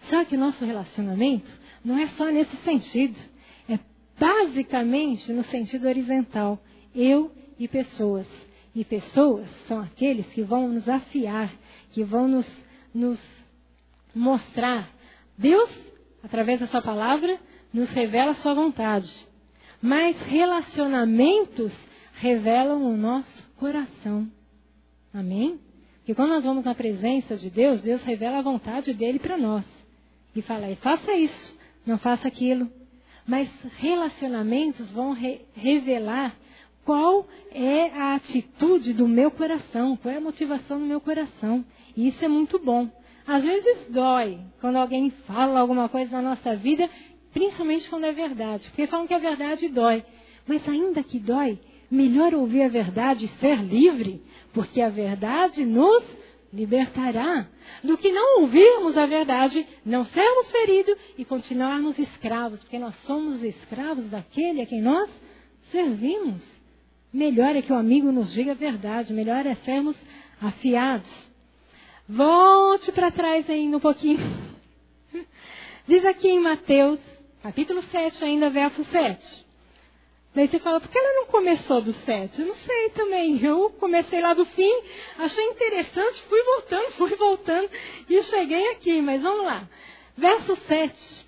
Só que o nosso relacionamento não é só nesse sentido. É basicamente no sentido horizontal. Eu e pessoas. E pessoas são aqueles que vão nos afiar, que vão nos mostrar. Deus, através da sua palavra, nos revela a sua vontade. Mas relacionamentos revelam o nosso coração. Amém? Porque quando nós vamos na presença de Deus, Deus revela a vontade dele para nós. E fala, faça isso, não faça aquilo. Mas relacionamentos vão revelar qual é a atitude do meu coração, qual é a motivação do meu coração. E isso é muito bom. Às vezes dói quando alguém fala alguma coisa na nossa vida, principalmente quando é verdade. Porque falam que a verdade dói. Mas ainda que dói, melhor ouvir a verdade e ser livre, porque a verdade nos libertará, do que não ouvirmos a verdade, não sermos feridos e continuarmos escravos, porque nós somos escravos daquele a quem nós servimos. Melhor é que o amigo nos diga a verdade, melhor é sermos afiados. Volte para trás ainda um pouquinho. Diz aqui em Mateus, capítulo 7, ainda verso 7. Daí você fala, por que ela não começou do 7? Eu não sei também. Eu comecei lá do fim, achei interessante, fui voltando e cheguei aqui. Mas vamos lá. Verso 7.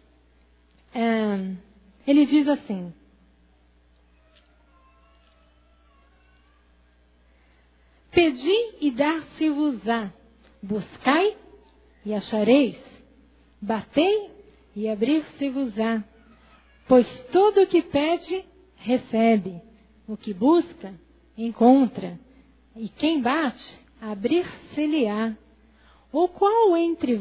Ele diz assim. Pedi e dar-se-vos-á. Buscai e achareis. Batei e abrir-se-vos-á. Pois todo o que pede, recebe. O que busca, encontra. E quem bate, abrir-se-lhe-á. Ou qual dentre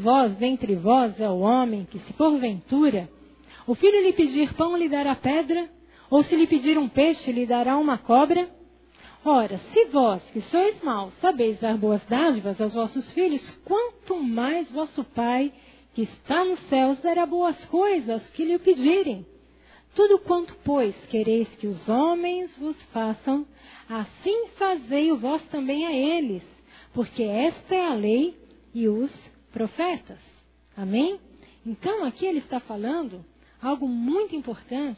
vós é o homem que, se porventura o filho lhe pedir pão, lhe dará pedra? Ou se lhe pedir um peixe, lhe dará uma cobra? Ora, se vós, que sois maus, sabeis dar boas dádivas aos vossos filhos, quanto mais vosso Pai, que está nos céus, dará boas coisas aos que lhe pedirem. Tudo quanto, pois, quereis que os homens vos façam, assim fazei-o vós também a eles, porque esta é a lei e os profetas. Amém? Então, aqui ele está falando algo muito importante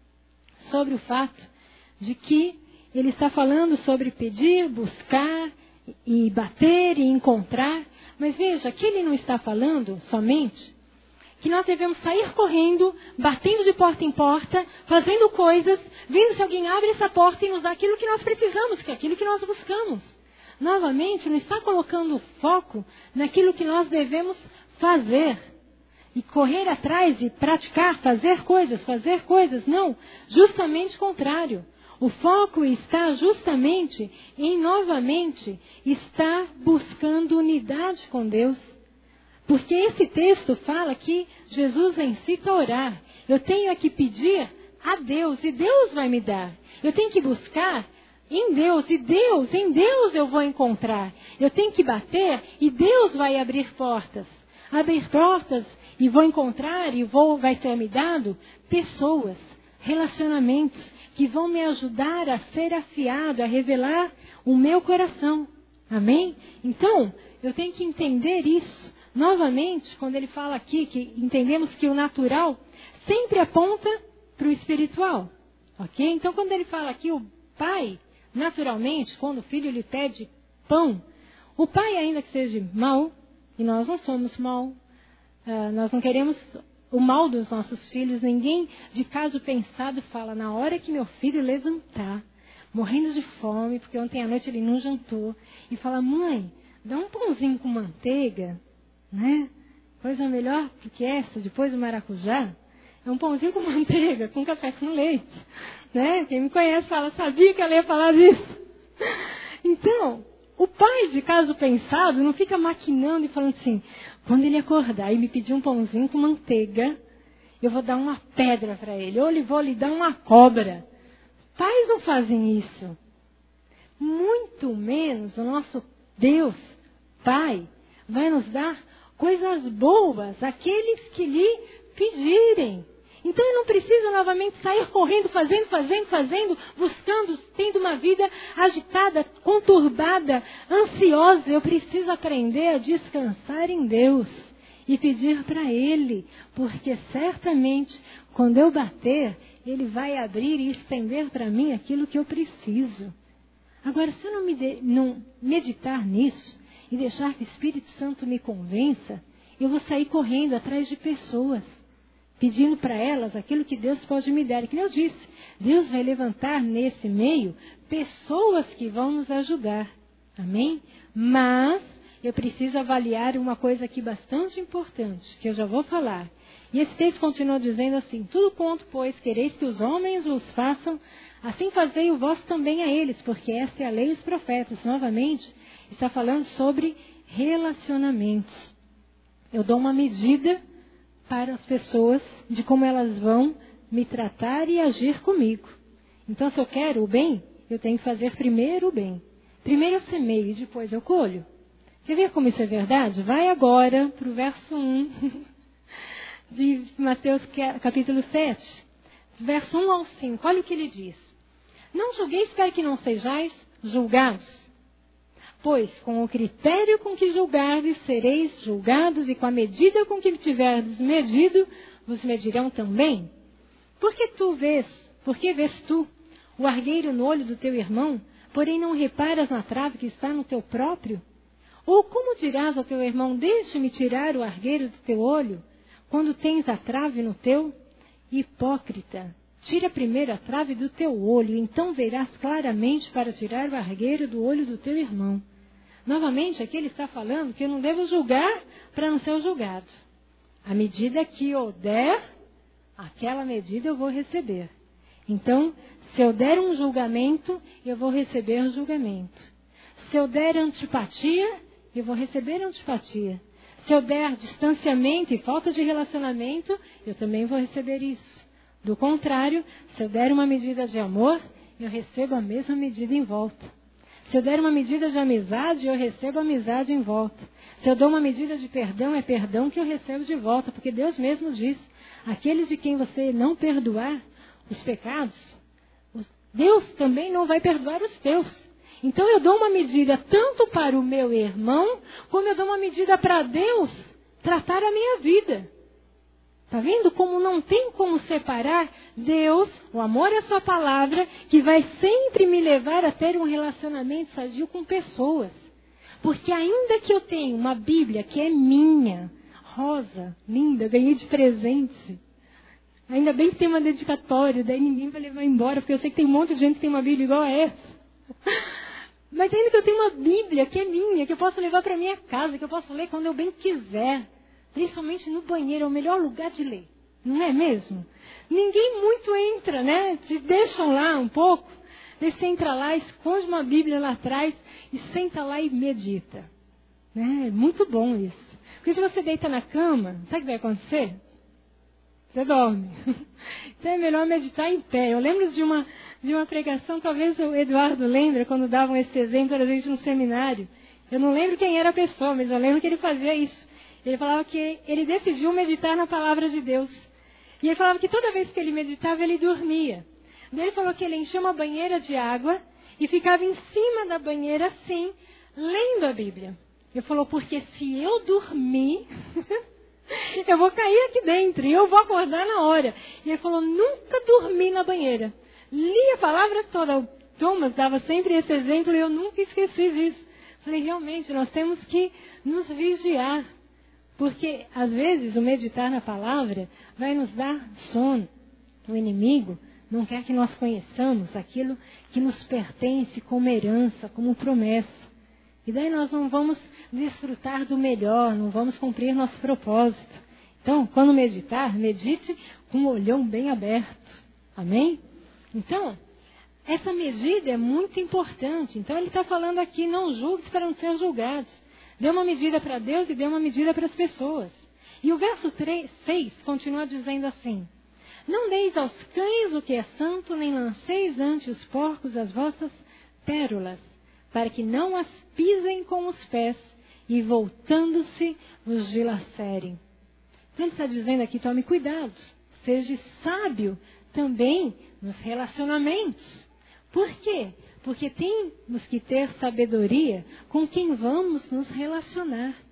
sobre o fato de que ele está falando sobre pedir, buscar, e bater e encontrar. Mas veja, aqui ele não está falando somente que nós devemos sair correndo, batendo de porta em porta, fazendo coisas, vendo se alguém abre essa porta e nos dá aquilo que nós precisamos, que é aquilo que nós buscamos. Novamente, não está colocando foco naquilo que nós devemos fazer. E correr atrás e praticar, fazer coisas. Não, justamente o contrário. O foco está justamente em, novamente, estar buscando unidade com Deus. Porque esse texto fala que Jesus incita a orar. Eu tenho que pedir a Deus e Deus vai me dar. Eu tenho que buscar em Deus e em Deus eu vou encontrar. Eu tenho que bater e Deus vai abrir portas. Abrir portas e vou encontrar e vai ser me dado pessoas, relacionamentos que vão me ajudar a ser afiado, a revelar o meu coração. Amém? Então, eu tenho que entender isso. Novamente, quando ele fala aqui que entendemos que o natural sempre aponta para o espiritual. Ok? Então, quando ele fala aqui, o pai, naturalmente, quando o filho lhe pede pão, o pai, ainda que seja mau, e nós não somos mau, nós não queremos o mal dos nossos filhos, ninguém de caso pensado fala, na hora que meu filho levantar, morrendo de fome, porque ontem à noite ele não jantou, e fala, mãe, dá um pãozinho com manteiga, né? Coisa melhor do que essa, depois do maracujá, é um pãozinho com manteiga, com café com leite, né? Quem me conhece fala, sabia que ela ia falar disso. Então, o pai de caso pensado não fica maquinando e falando assim, quando ele acordar e me pedir um pãozinho com manteiga, eu vou dar uma pedra para ele, ou vou lhe dar uma cobra. Pais não fazem isso. Muito menos o nosso Deus, Pai, vai nos dar coisas boas àqueles que lhe pedirem. Então eu não preciso novamente sair correndo, fazendo, buscando, tendo uma vida agitada, conturbada, ansiosa. Eu preciso aprender a descansar em Deus e pedir para Ele, porque certamente, quando eu bater, Ele vai abrir e estender para mim aquilo que eu preciso. Agora, se eu não meditar nisso e deixar que o Espírito Santo me convença, eu vou sair correndo atrás de pessoas, pedindo para elas aquilo que Deus pode me dar. E como eu disse, Deus vai levantar nesse meio pessoas que vão nos ajudar. Amém? Mas eu preciso avaliar uma coisa aqui bastante importante, que eu já vou falar. E esse texto continua dizendo assim: tudo quanto, pois, quereis que os homens os façam, assim fazei o vós também a eles, porque esta é a lei e os profetas. Novamente, está falando sobre relacionamentos. Eu dou uma medida para as pessoas de como elas vão me tratar e agir comigo. Então, se eu quero o bem, eu tenho que fazer primeiro o bem. Primeiro eu semeio e depois eu colho. Quer ver como isso é verdade? Vai agora para o verso 1 de Mateus capítulo 7, verso 1 ao 5. Olha o que ele diz. Não julgueis para que não sejais julgados. Pois com o critério com que julgardes, sereis julgados, e com a medida com que tiverdes medido, vos medirão também. Porque vês tu o argueiro no olho do teu irmão, porém não reparas na trave que está no teu próprio? Ou como dirás ao teu irmão, deixe-me tirar o argueiro do teu olho, quando tens a trave no teu? Hipócrita, tira primeiro a trave do teu olho, então verás claramente para tirar o argueiro do olho do teu irmão. Novamente, aqui ele está falando que eu não devo julgar para não ser julgado. À medida que eu der, aquela medida eu vou receber. Então, se eu der um julgamento, eu vou receber um julgamento. Se eu der antipatia, eu vou receber antipatia. Se eu der distanciamento e falta de relacionamento, eu também vou receber isso. Do contrário, se eu der uma medida de amor, eu recebo a mesma medida em volta. Se eu der uma medida de amizade, eu recebo amizade em volta. Se eu dou uma medida de perdão, é perdão que eu recebo de volta. Porque Deus mesmo diz, aqueles de quem você não perdoar os pecados, Deus também não vai perdoar os teus. Então eu dou uma medida tanto para o meu irmão, como eu dou uma medida para Deus tratar a minha vida. Está vendo como não tem como separar Deus, o amor à sua palavra, que vai sempre me levar a ter um relacionamento sadio com pessoas. Porque ainda que eu tenha uma Bíblia que é minha, rosa, linda, ganhei de presente, ainda bem que tem uma dedicatória, daí ninguém vai levar embora, porque eu sei que tem um monte de gente que tem uma Bíblia igual a essa. Mas ainda que eu tenha uma Bíblia que é minha, que eu posso levar para minha casa, que eu posso ler quando eu bem quiser. Principalmente no banheiro, é o melhor lugar de ler. Não é mesmo? Ninguém muito entra, né? Te deixam lá um pouco. Daí você entra lá, esconde uma Bíblia lá atrás e senta lá e medita. Né? É muito bom isso. Porque se você deita na cama, sabe o que vai acontecer? Você dorme. Então é melhor meditar em pé. Eu lembro de uma pregação, talvez o Eduardo lembre, quando davam esse exemplo, às vezes no seminário. Eu não lembro quem era a pessoa, mas eu lembro que ele fazia isso. Ele falava que ele decidiu meditar na palavra de Deus. E ele falava que toda vez que ele meditava, ele dormia. Daí ele falou que ele enchia uma banheira de água e ficava em cima da banheira assim, lendo a Bíblia. Ele falou, porque se eu dormir, eu vou cair aqui dentro e eu vou acordar na hora. E ele falou, nunca dormi na banheira. Li a palavra toda. O Thomas dava sempre esse exemplo e eu nunca esqueci disso. Falei, realmente, nós temos que nos vigiar. Porque, às vezes, o meditar na palavra vai nos dar sono. O inimigo não quer que nós conheçamos aquilo que nos pertence como herança, como promessa. E daí nós não vamos desfrutar do melhor, não vamos cumprir nosso propósito. Então, quando meditar, medite com o olhão bem aberto. Amém? Então, essa medida é muito importante. Então, ele está falando aqui, não julgues para não ser julgados. Dê uma medida para Deus e dê uma medida para as pessoas. E o verso 6 continua dizendo assim: não deis aos cães o que é santo, nem lanceis ante os porcos as vossas pérolas, para que não as pisem com os pés e voltando-se vos dilacerem. Então ele está dizendo aqui, tome cuidado, seja sábio também nos relacionamentos. Por quê? Porque temos que ter sabedoria com quem vamos nos relacionar.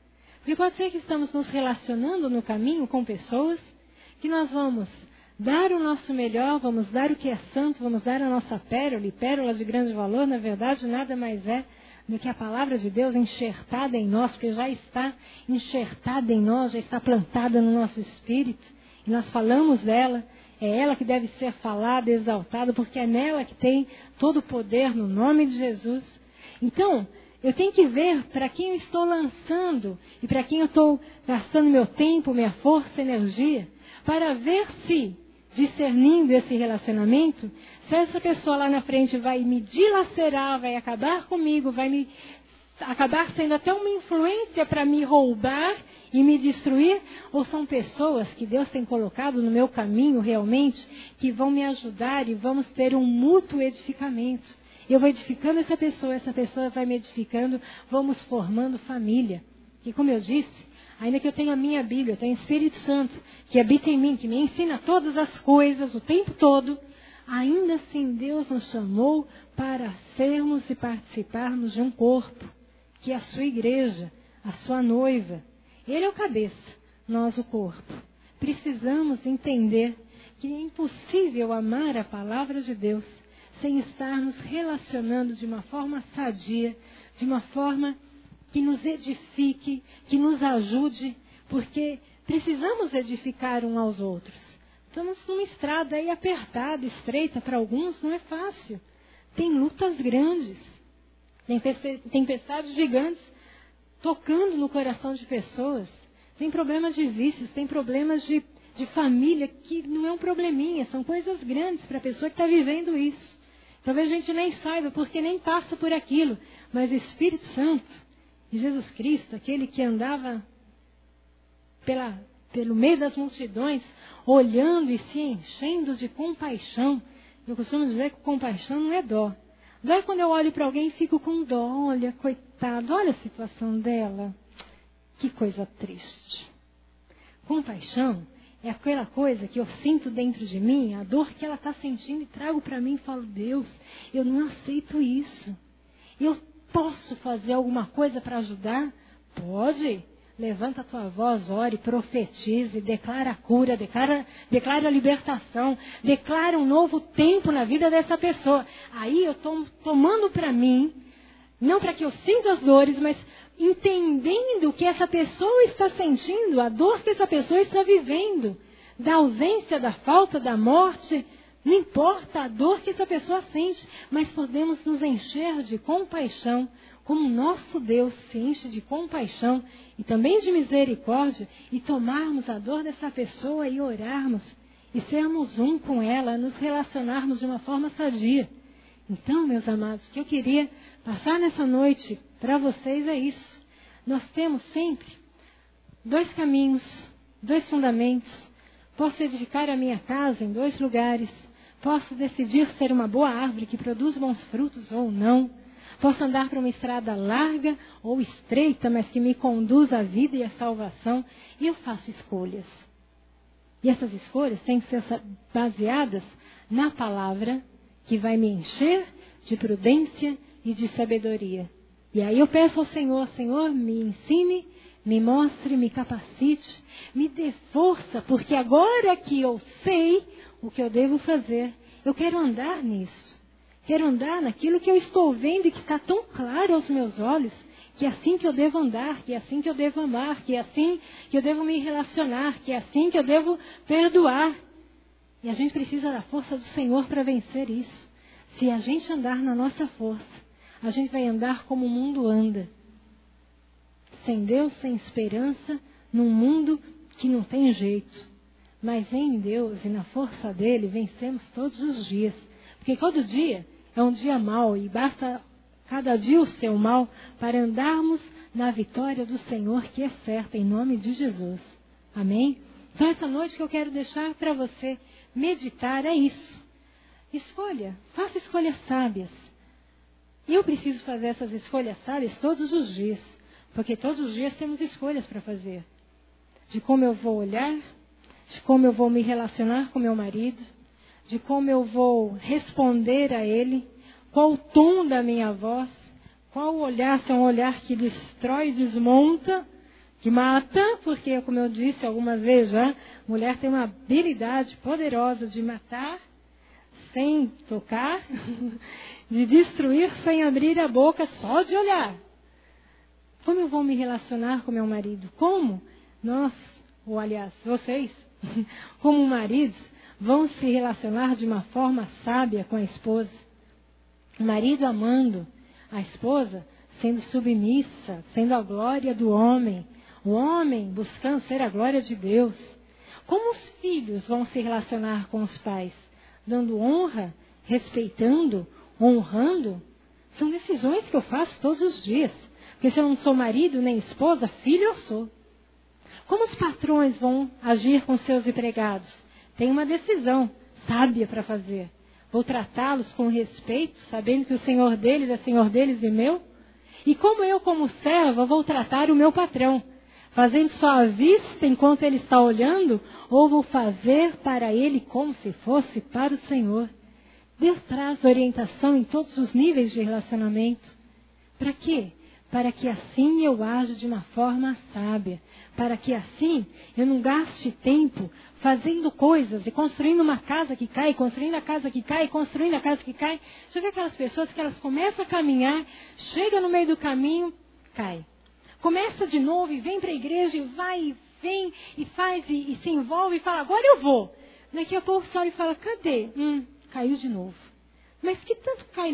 Porque pode ser que estamos nos relacionando no caminho com pessoas que nós vamos dar o nosso melhor, vamos dar o que é santo, vamos dar a nossa pérola, e pérola de grande valor, na verdade, nada mais é do que a palavra de Deus enxertada em nós, porque já está enxertada em nós, já está plantada no nosso espírito, e nós falamos dela, é ela que deve ser falada, exaltada, porque é nela que tem todo o poder, no nome de Jesus. Então, eu tenho que ver para quem eu estou lançando e para quem eu estou gastando meu tempo, minha força, energia, para ver se, discernindo esse relacionamento, se essa pessoa lá na frente vai me dilacerar, vai acabar comigo, vai me acabar sendo até uma influência para me roubar e me destruir, ou são pessoas que Deus tem colocado no meu caminho realmente, que vão me ajudar e vamos ter um mútuo edificamento. Eu vou edificando essa pessoa vai me edificando, vamos formando família. E como eu disse, ainda que eu tenha a minha Bíblia, eu tenho o Espírito Santo, que habita em mim, que me ensina todas as coisas o tempo todo, ainda assim Deus nos chamou para sermos e participarmos de um corpo, que é a sua igreja, a sua noiva. Ele é o cabeça, nós o corpo. Precisamos entender que é impossível amar a palavra de Deus sem estar nos relacionando de uma forma sadia, de uma forma que nos edifique, que nos ajude, porque precisamos edificar uns aos outros. Estamos numa estrada aí apertada, estreita, para alguns não é fácil. Tem lutas grandes, tem tempestades gigantes tocando no coração de pessoas, tem problemas de vícios, tem problemas de família, que não é um probleminha, são coisas grandes para a pessoa que está vivendo isso. Talvez a gente nem saiba, porque nem passa por aquilo. Mas o Espírito Santo e Jesus Cristo, aquele que andava pelo meio das multidões, olhando e se enchendo de compaixão. Eu costumo dizer que compaixão não é dó. Dó é quando eu olho para alguém e fico com dó. Olha, coitado, olha a situação dela. Que coisa triste. Compaixão é aquela coisa que eu sinto dentro de mim, a dor que ela está sentindo, e trago para mim e falo, Deus, eu não aceito isso. Eu posso fazer alguma coisa para ajudar? Pode. Levanta a tua voz, ore, profetize, declara a cura, declara a libertação, declara um novo tempo na vida dessa pessoa. Aí eu estou tomando para mim, não para que eu sinta as dores, mas entendendo o que essa pessoa está sentindo, a dor que essa pessoa está vivendo, da ausência, da falta, da morte, não importa a dor que essa pessoa sente, mas podemos nos encher de compaixão, como nosso Deus se enche de compaixão e também de misericórdia, e tomarmos a dor dessa pessoa e orarmos, e sermos um com ela, nos relacionarmos de uma forma sadia. Então, meus amados, o que eu queria passar nessa noite para vocês é isso. Nós temos sempre 2 caminhos, 2 fundamentos. Posso edificar a minha casa em 2 lugares. Posso decidir ser uma boa árvore que produz bons frutos ou não. Posso andar por uma estrada larga ou estreita, mas que me conduz à vida e à salvação. E eu faço escolhas. E essas escolhas têm que ser baseadas na palavra, que vai me encher de prudência e de sabedoria. E aí eu peço ao Senhor, Senhor, me ensine, me mostre, me capacite, me dê força, porque agora que eu sei o que eu devo fazer, eu quero andar nisso. Quero andar naquilo que eu estou vendo e que está tão claro aos meus olhos, que é assim que eu devo andar, que é assim que eu devo amar, que é assim que eu devo me relacionar, que é assim que eu devo perdoar. E a gente precisa da força do Senhor para vencer isso. Se a gente andar na nossa força, a gente vai andar como o mundo anda. Sem Deus, sem esperança, num mundo que não tem jeito. Mas em Deus e na força dele, vencemos todos os dias. Porque todo dia é um dia mau e basta cada dia o seu mal para andarmos na vitória do Senhor, que é certa, em nome de Jesus. Amém? Então essa noite que eu quero deixar para você meditar é isso. Escolha, faça escolhas sábias. E eu preciso fazer essas escolhas sábias todos os dias. Porque todos os dias temos escolhas para fazer. De como eu vou olhar, de como eu vou me relacionar com meu marido, de como eu vou responder a ele, qual o tom da minha voz, qual o olhar, se é um olhar que destrói, desmonta, que mata, porque, como eu disse algumas vezes já, mulher tem uma habilidade poderosa de matar sem tocar, de destruir sem abrir a boca, só de olhar. Como eu vou me relacionar com meu marido? Como nós, ou aliás, vocês, como maridos, vão se relacionar de uma forma sábia com a esposa? O marido amando a esposa, sendo submissa, sendo a glória do homem. O homem buscando ser a glória de Deus. Como os filhos vão se relacionar com os pais? Dando honra, respeitando, honrando? São decisões que eu faço todos os dias. Porque se eu não sou marido nem esposa, filho eu sou. Como os patrões vão agir com seus empregados? Tem uma decisão sábia para fazer. Vou tratá-los com respeito, sabendo que o Senhor deles é Senhor deles e meu? E como eu, como serva, vou tratar o meu patrão? Fazendo só a vista enquanto ele está olhando? Ou vou fazer para ele como se fosse para o Senhor? Deus traz orientação em todos os níveis de relacionamento. Para quê? Para que assim eu aja de uma forma sábia. Para que assim eu não gaste tempo fazendo coisas e construindo uma casa que cai, construindo a casa que cai, construindo a casa que cai. Já vê aquelas pessoas que elas começam a caminhar, chega no meio do caminho, cai. Começa de novo e vem para a igreja e vai e vem e faz e se envolve e fala, agora eu vou. Daqui a pouco sai e fala, cadê? Caiu de novo. Mas que tanto cai,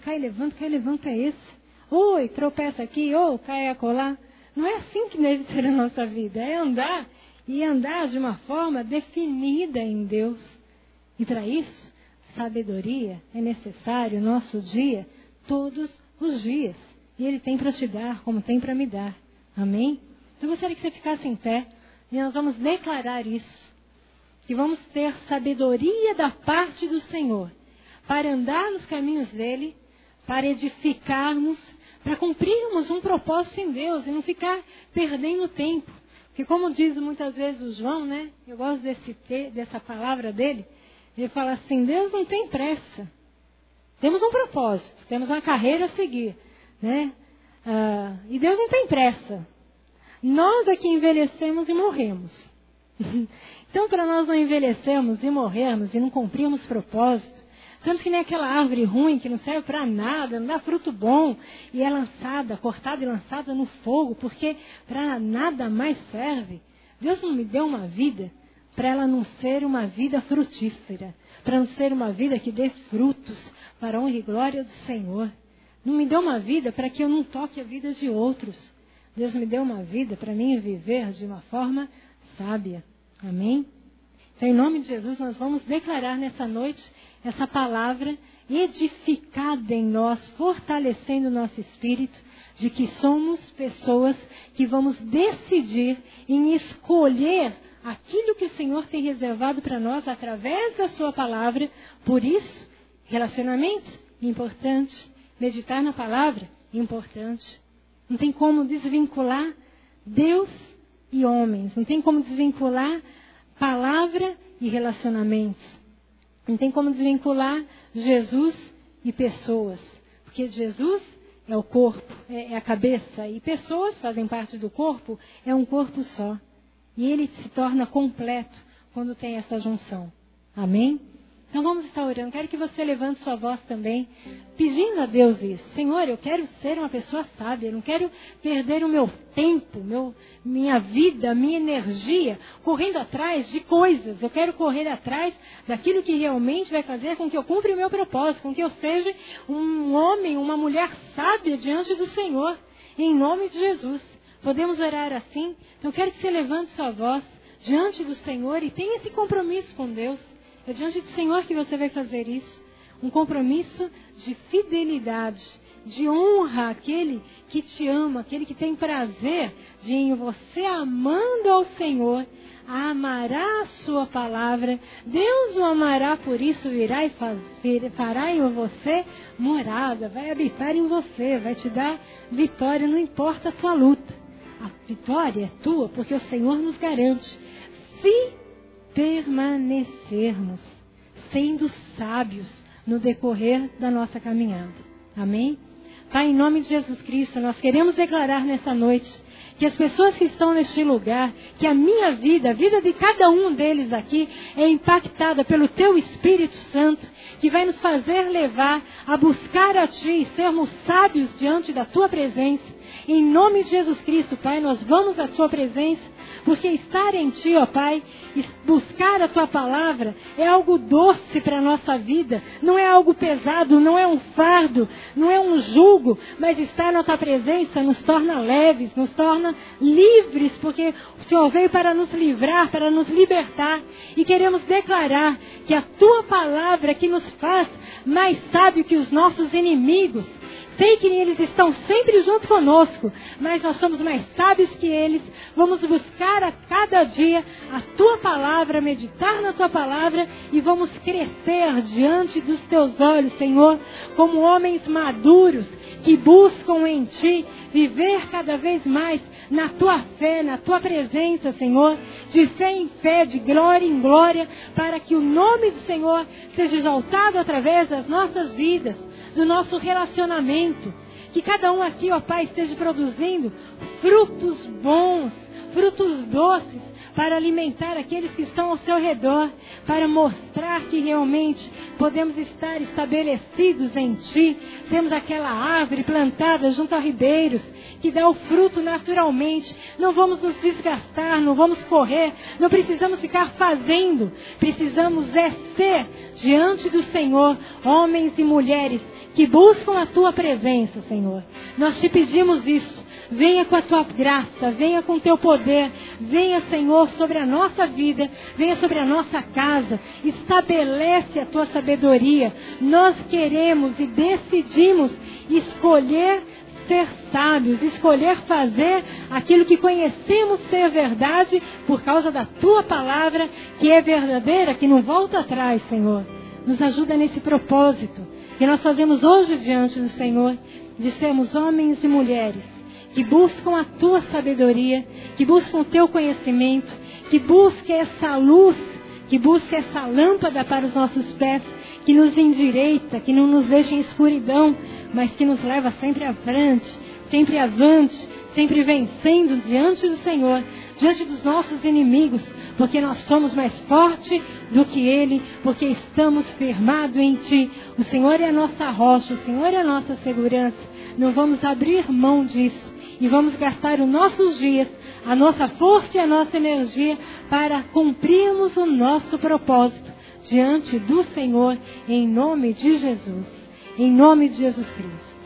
levanta é esse? Oi, tropeça aqui, cai acolá. Não é assim que deve ser a nossa vida. É andar e andar de uma forma definida em Deus. E para isso, sabedoria é necessário no nosso dia, todos os dias. E Ele tem para te dar, como tem para me dar. Amém? Eu gostaria que você ficasse em pé e nós vamos declarar isso. Que vamos ter sabedoria da parte do Senhor para andar nos caminhos dEle, para edificarmos, para cumprirmos um propósito em Deus e não ficar perdendo tempo. Porque como diz muitas vezes o João, né? Eu gosto dessa palavra dele. Ele fala assim, Deus não tem pressa. Temos um propósito, temos uma carreira a seguir, né? E Deus não tem pressa. Nós é que envelhecemos e morremos. Então, para nós não envelhecermos e morrermos e não cumprirmos propósito, somos que nem aquela árvore ruim que não serve para nada, não dá fruto bom e é lançada, cortada e lançada no fogo, porque para nada mais serve. Deus não me deu uma vida para ela não ser uma vida frutífera, para não ser uma vida que dê frutos para a honra e glória do Senhor. Não me deu uma vida para que eu não toque a vida de outros. Deus me deu uma vida para mim viver de uma forma sábia. Amém? Então, em nome de Jesus, nós vamos declarar nessa noite essa palavra edificada em nós, fortalecendo o nosso espírito, de que somos pessoas que vamos decidir em escolher aquilo que o Senhor tem reservado para nós através da sua palavra. Por isso, relacionamentos, importante. Meditar na palavra, importante. Não tem como desvincular Deus e homens. Não tem como desvincular palavra e relacionamentos. Não tem como desvincular Jesus e pessoas. Porque Jesus é o corpo, é a cabeça. E pessoas fazem parte do corpo, é um corpo só. E ele se torna completo quando tem essa junção. Amém? Então vamos estar orando. Quero que você levante sua voz também, pedindo a Deus isso. Senhor, eu quero ser uma pessoa sábia. Eu não quero perder o meu tempo, minha vida, minha energia, correndo atrás de coisas. Eu quero correr atrás daquilo que realmente vai fazer com que eu cumpra o meu propósito, com que eu seja um homem, uma mulher sábia diante do Senhor. Em nome de Jesus. Podemos orar assim? Então eu quero que você levante sua voz diante do Senhor e tenha esse compromisso com Deus. É diante do Senhor que você vai fazer isso. Um compromisso de fidelidade, de honra àquele que te ama, aquele que tem prazer de em você amando ao Senhor, amará a sua palavra. Deus o amará, por isso virá e fará em você morada, vai habitar em você, vai te dar vitória, não importa a tua luta. A vitória é tua, porque o Senhor nos garante. Se permanecermos sendo sábios no decorrer da nossa caminhada. Amém? Pai, em nome de Jesus Cristo, nós queremos declarar nessa noite que as pessoas que estão neste lugar, que a minha vida, a vida de cada um deles aqui, é impactada pelo Teu Espírito Santo, que vai nos fazer levar a buscar a Ti e sermos sábios diante da Tua presença. Em nome de Jesus Cristo, Pai, nós vamos à Tua presença, porque estar em Ti, ó Pai, e buscar a Tua palavra é algo doce para a nossa vida, não é algo pesado, não é um fardo, não é um jugo, mas estar na Tua presença nos torna leves, nos torna livres, porque o Senhor veio para nos livrar, para nos libertar, e queremos declarar que a Tua palavra que nos faz mais sábio que os nossos inimigos. Sei que eles estão sempre junto conosco, mas nós somos mais sábios que eles. Vamos buscar a cada dia a Tua palavra, meditar na Tua palavra e vamos crescer diante dos Teus olhos, Senhor, como homens maduros que buscam em Ti viver cada vez mais na Tua fé, na Tua presença, Senhor, de fé em fé, de glória em glória, para que o nome do Senhor seja exaltado através das nossas vidas, do nosso relacionamento. Que cada um aqui, ó Pai, esteja produzindo frutos bons, frutos doces, para alimentar aqueles que estão ao seu redor, para mostrar que realmente podemos estar estabelecidos em Ti. Temos aquela árvore plantada junto a ribeiros, que dá o fruto naturalmente. Não vamos nos desgastar, não vamos correr, não precisamos ficar fazendo. Precisamos ser diante do Senhor, homens e mulheres que buscam a Tua presença, Senhor. Nós Te pedimos isso. Venha com a Tua graça, venha com o Teu poder, venha, Senhor, sobre a nossa vida, venha sobre a nossa casa, estabelece a Tua sabedoria. Nós queremos e decidimos escolher ser sábios, escolher fazer aquilo que conhecemos ser verdade por causa da Tua palavra, que é verdadeira, que não volta atrás, Senhor. Nos ajuda nesse propósito que nós fazemos hoje diante do Senhor, de sermos homens e mulheres que buscam a Tua sabedoria, que buscam o Teu conhecimento, que busquem essa luz, que busquem essa lâmpada para os nossos pés, que nos endireita, que não nos deixa em escuridão, mas que nos leva sempre à frente, sempre avante, sempre vencendo diante do Senhor, diante dos nossos inimigos, porque nós somos mais fortes do que Ele, porque estamos firmados em Ti. O Senhor é a nossa rocha, o Senhor é a nossa segurança. Não vamos abrir mão disso. E vamos gastar os nossos dias, a nossa força e a nossa energia para cumprirmos o nosso propósito diante do Senhor, em nome de Jesus. Em nome de Jesus Cristo.